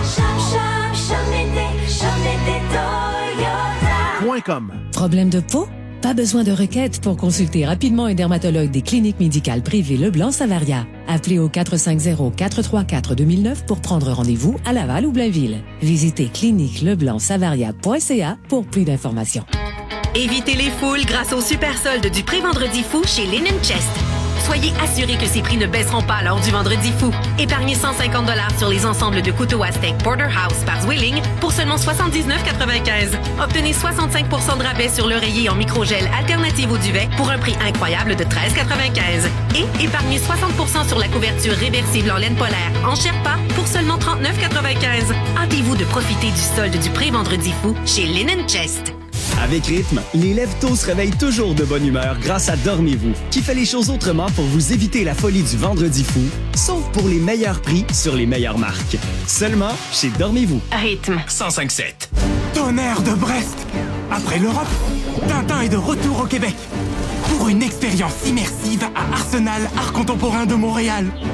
Point com. Problème de peau? Pas besoin de requête pour consulter rapidement un dermatologue des cliniques médicales privées Leblanc-Savaria. Appelez au quatre cinq zéro, quatre trois quatre, deux mille neuf pour prendre rendez-vous à Laval ou Blainville. Visitez clinique leblanc savaria point c a pour plus d'informations. Évitez les foules grâce au super solde du pré-vendredi fou chez Linen Chest. Soyez assurés que ces prix ne baisseront pas lors du Vendredi fou. Épargnez cent cinquante dollars sur les ensembles de couteaux à steak Porterhouse par Zwilling pour seulement soixante-dix-neuf quatre-vingt-quinze. Obtenez soixante-cinq pour cent de rabais sur l'oreiller en microgel alternative au duvet pour un prix incroyable de treize quatre-vingt-quinze. Et épargnez soixante pour cent sur la couverture réversible en laine polaire en Sherpa pour seulement trente-neuf quatre-vingt-quinze. Hâtez-vous de profiter du solde du pré-Vendredi fou chez Linen Chest. Avec Rythme, les lève-tôt se réveillent toujours de bonne humeur grâce à Dormez-vous, qui fait les choses autrement pour vous éviter la folie du Vendredi fou, sauf pour les meilleurs prix sur les meilleures marques. Seulement chez Dormez-vous. Rythme cent cinq sept. Tonnerre de Brest. Après l'Europe, Tintin est de retour au Québec pour une expérience immersive à Arsenal Art Contemporain de Montréal.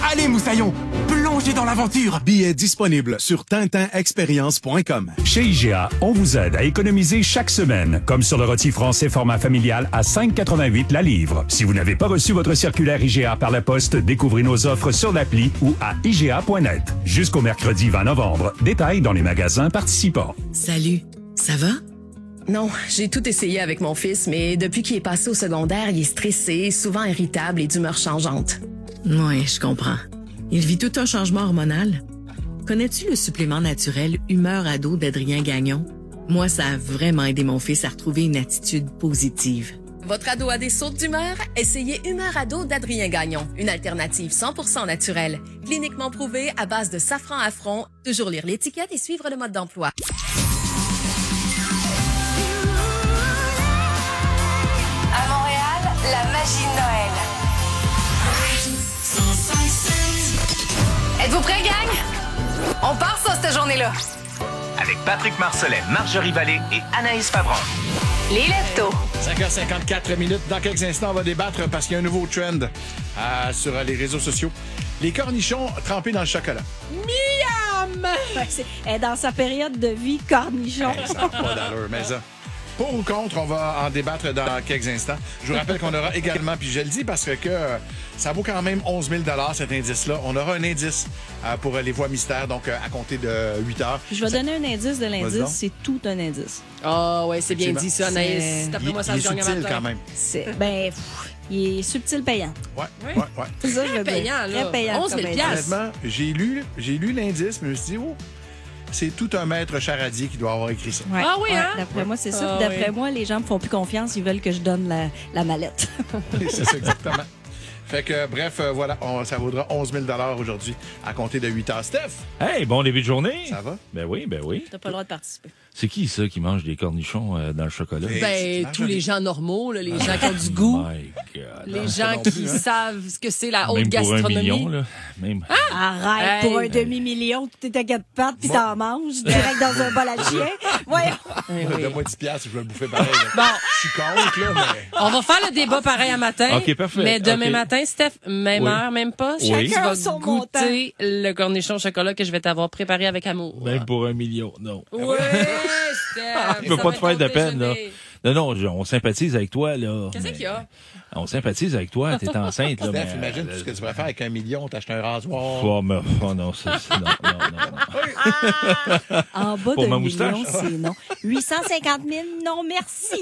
Allez, Moussaillon, plongez dans l'aventure. Billets disponibles sur tintin expérience point com. Chez I G A, on vous aide à économiser chaque semaine, comme sur le rôti français format familial à cinq virgule quatre-vingt-huit la livre. Si vous n'avez pas reçu votre circulaire I G A par la poste, découvrez nos offres sur l'appli ou à I G A point net. Jusqu'au mercredi vingt novembre. Détails dans les magasins participants. Salut, ça va? Non, j'ai tout essayé avec mon fils, mais depuis qu'il est passé au secondaire, il est stressé, souvent irritable et d'humeur changeante. Oui, je comprends. Il vit tout un changement hormonal. Connais-tu le supplément naturel Humeur Ado d'Adrien Gagnon? Moi, ça a vraiment aidé mon fils à retrouver une attitude positive. Votre ado a des sautes d'humeur? Essayez Humeur Ado d'Adrien Gagnon, une alternative cent pour cent naturelle, cliniquement prouvée à base de safran à front. Toujours lire l'étiquette et suivre le mode d'emploi. À Montréal, la magie de Noël. Êtes-vous prêts, gang? On part ça, cette journée-là. Avec Patrick Marcellet, Marjorie Vallée et Anaïs Favron. Les Leftos. cinq heures cinquante-quatre minutes. Dans quelques instants, on va débattre parce qu'il y a un nouveau trend euh, sur les réseaux sociaux. Les cornichons trempés dans le chocolat. Miam! Elle est dans sa période de vie cornichon. Hey, ça n'a pas d'allure, mais ça. Pour ou contre, on va en débattre dans quelques instants. Je vous rappelle qu'on aura également, puis je le dis parce que euh, ça vaut quand même onze mille cet indice-là. On aura un indice euh, pour les voix mystères, donc euh, à compter de huit heures. Je vais ça... donner un indice de Vas-y l'indice. donc. C'est tout un indice. Ah, oh, ouais, c'est bien dit ça, Anaïs. C'est- D'après moi, ça Il- se il est gagne à subtil matin. quand même. C'est, ben, pff, il est subtil payant. Ouais, Oui. ouais, ouais. C'est ça, que je veux dire. payant, là. Très payant. onze mille comme piastres. indice. Honnêtement, j'ai lu, j'ai lu l'indice, mais je me suis dit, oh, c'est tout un maître charadier qui doit avoir écrit ça. Ouais, Ah oui, ouais, hein? D'après moi, c'est ça. Ah Puis d'après oui. moi, les gens me font plus confiance. Ils veulent que je donne la, la mallette. C'est ça, exactement. Fait que, bref, euh, voilà, on- ça vaudra onze mille aujourd'hui à compter de huit heures. Steph, Hey, bon début de journée. ça va? Ben oui, ben oui. T'as pas le droit de participer. C'est qui ça qui mange des cornichons euh, dans le chocolat? Hey, Ben, c'est tous les Marjorie. gens normaux, là, les gens qui ont du goût, My God. les non, gens pas non qui plus, hein. savent ce que c'est la haute Même pour un gastronomie. million, là. Même. Arrête, Hey. pour un demi-million, tu t'es à quatre pattes puis Moi- t'en manges direct dans un bol à chien. Voyons. Eh oui. Donne-moi dix piastres, je vais le bouffer pareil. là. Bon, Je suis contre, là, mais... on va faire le débat pareil à matin. OK, parfait. Mais demain OK. matin, Steph, même Oui. heure, même pas. Oui. Tu Chacun vas son goûter le cornichon au chocolat que je vais t'avoir préparé avec amour. Même pour un million, non. Oui, Steph. Je peux ça pas va te faire être de ton peine, là. déjeuner. Non, non, je- on sympathise avec toi, là. Qu'est-ce mais- qu'il y a? On sympathise avec toi, t'es enceinte, là. Steph, mais, imagine euh, tout ce que tu pourrais faire avec un million, t'achètes un rasoir. Oh, mais- oh, non, c'est, c'est- non, non, non, non. En bas Pour d'un ma million, moustache. c'est non. huit cent cinquante mille, non merci.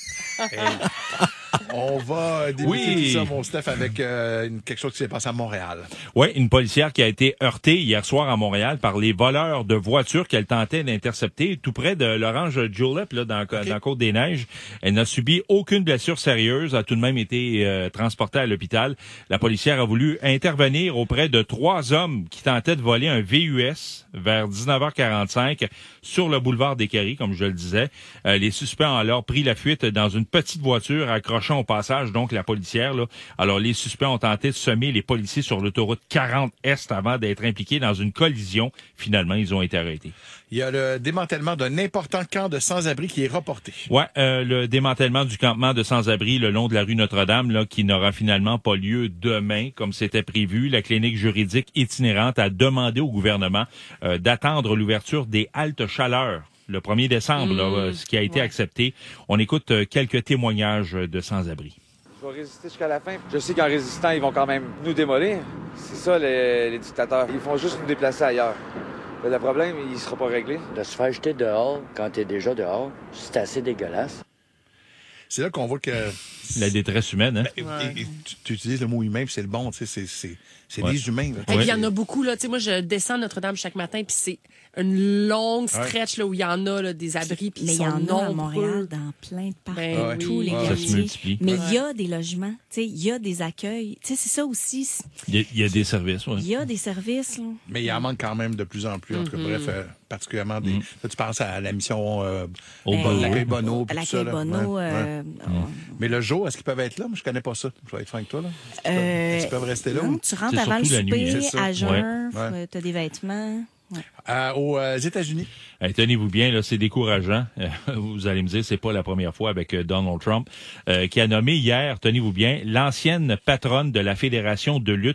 On va débuter Oui. tout ça, mon Steph, avec euh, une- quelque chose qui s'est passé à Montréal. Oui, une policière qui a été heurtée hier soir à Montréal par les voleurs de voitures qu'elle tentait d'intercepter tout près de l'Orange Julep, là, dans, dans la Côte-des-Neiges. Elle n'a subi aucune blessure sérieuse, a tout de même été euh, transportée à l'hôpital. La policière a voulu intervenir auprès de trois hommes qui tentaient de voler un V U S vers dix-neuf heures quarante-cinq sur le boulevard des Carrés, comme je le disais. Euh, les suspects ont alors pris la fuite dans une petite voiture accrochant au passage, donc la policière. Là. Alors, les suspects ont tenté de semer les policiers sur l'autoroute quarante Est avant d'être impliqués dans une collision. Finalement, ils ont été arrêtés. Il y a le démantèlement d'un important camp de sans-abri qui est reporté. Ouais, euh, le démantèlement du campement de sans-abri le long de la rue Notre-Dame, là, qui n'aura finalement pas lieu demain, comme c'était prévu. La clinique juridique itinérante a demandé au gouvernement euh, d'attendre l'ouverture des haltes chaleur le premier décembre, Mmh, là, euh, ce qui a été ouais. accepté. On écoute euh, quelques témoignages de sans-abri. Je vais résister jusqu'à la fin. Je sais qu'en résistant, ils vont quand même nous démolir. C'est ça, les, les dictateurs. Ils font juste nous déplacer ailleurs. Mais le problème, il sera pas réglé. De se faire jeter dehors quand t'es déjà dehors, c'est assez dégueulasse. C'est là qu'on voit que... La détresse humaine, hein? Et- et- et tu, tu utilises le mot humain, puis c'est le bon, tu sais, c'est, c'est, c'est Ouais. des humains. là. Et puis, il y en a beaucoup, là. Tu sais, moi, je descends Notre-Dame chaque matin, puis c'est une longue stretch, là, où il y en a, là, des abris, puis Mais ils il y sont en a à nombreux. Montréal, dans plein de parcs, Ben dans oui. tous les Ouais. Ça se quartiers. multiplie. Mais il Ouais. y a des logements, tu sais, il y a des accueils. Tu sais, c'est ça aussi. c'est- Il y a, il y a des services, oui. Il y a des services. Là. Mais il en manque quand même de plus en plus. En tout cas, Mhm. bref, euh, particulièrement des... Là, tu penses à la mission euh, Au Bon- Bono. l'accueil Bono. puis À tout ça, l'accueil là. Bono, Ouais, euh, ouais. Mais le jour, est-ce qu'ils peuvent être là? Moi, je connais pas ça. Je vais être franc avec toi. Là. Est-ce qu'ils peuvent- Euh, est-ce qu'ils peuvent rester là? non, ou- tu rentres avant le souper, à jeun, Ouais. Ouais. tu as des vêtements. Ouais. Euh, aux euh, États-Unis. Hey, tenez-vous bien, là, c'est décourageant. Euh, vous allez me dire, c'est pas la première fois avec euh, Donald Trump, euh, qui a nommé hier, tenez-vous bien, l'ancienne patronne de la Fédération de lutte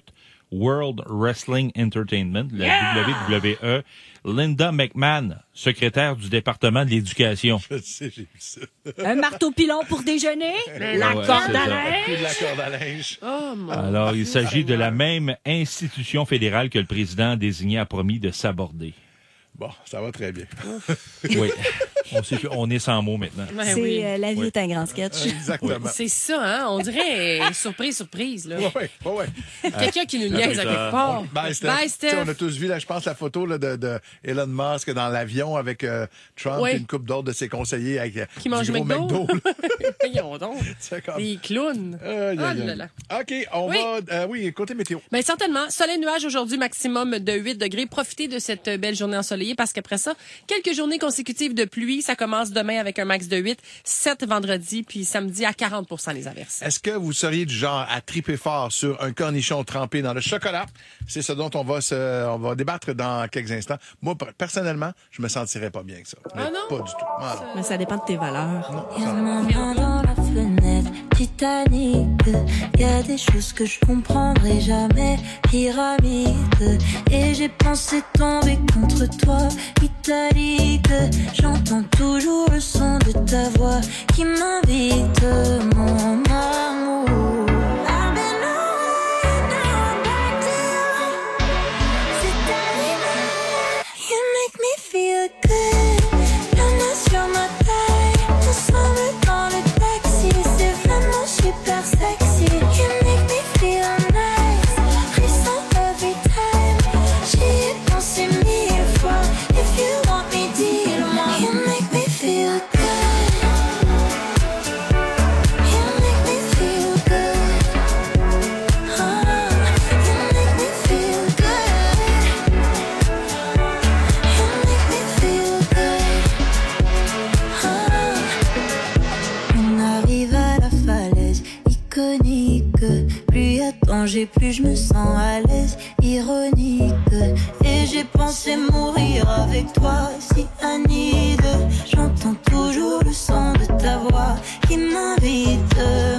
World Wrestling Entertainment, la Yeah! W W E, Linda McMahon, secrétaire du département de l'éducation. Je sais, j'ai vu ça. Un marteau pilon pour déjeuner, la Ouais, corde c'est à ça. linge. Puis de la corde à linge. Oh, mon Alors, il s'agit de la même institution fédérale que le président désigné a promis de s'aborder. Bon, ça va très bien. Oui. On, sait, on est sans mots maintenant. Ben C'est oui. euh, La vie Oui. est un grand sketch. Exactement. C'est ça, hein? On dirait euh, surprise, surprise, là. Oui, oui, oui. Quelqu'un qui nous niaise à quelque part. Bye, Steph. Bye, Tu sais, Steph. on a tous vu, là, je pense, la photo là, de, de Elon Musk dans l'avion avec euh, Trump Oui. et une couple d'autres de ses conseillers avec euh, Qui du mange gros McDo. là. Voyons donc. C'est comme... Des clowns. Aïe, aïe, Oh aïe. là là. OK, on Oui. va... euh, oui, côté météo. Bien, certainement. Soleil nuage aujourd'hui, maximum de huit degrés. Profitez de cette belle journée ensoleillée parce qu'après ça, quelques journées consécutives de pluie. Ça commence demain avec un max de huit, sept vendredi, puis samedi à quarante pour cent les averses. Est-ce que vous seriez du genre à triper fort sur un cornichon trempé dans le chocolat? C'est ce dont on va se, on va débattre dans quelques instants. Moi, per- personnellement, je me sentirais pas bien avec ça. Mais Ah non? pas du tout. Ah non. Mais ça dépend de tes valeurs. Il y a ma main dans la fenêtre, Titanic. Il y a des choses que je comprendrai jamais, pyramide. Et j'ai pensé tomber contre toi, italique. J'entends toujours le son de ta voix qui m'invite, mon amour. I've been away, now I'm back to you. C'est terminé. You make me feel good. La main sur ma taille, ensemble dans le taxi. C'est vraiment super sexy. You make me feel nice. Frisson every time. J'y ai pensé mille fois. If you want me, dis-le-moi. You make me feel good. You make me feel good. Oh, you make me feel good. You make me feel good. Oh. On arrive à la falaise iconique. Plus y a danger, plus je me sens à l'aise. Ironique. Et j'ai pensé mourir avec toi, si Anide. J'entends toujours le son de ta voix qui m'invite.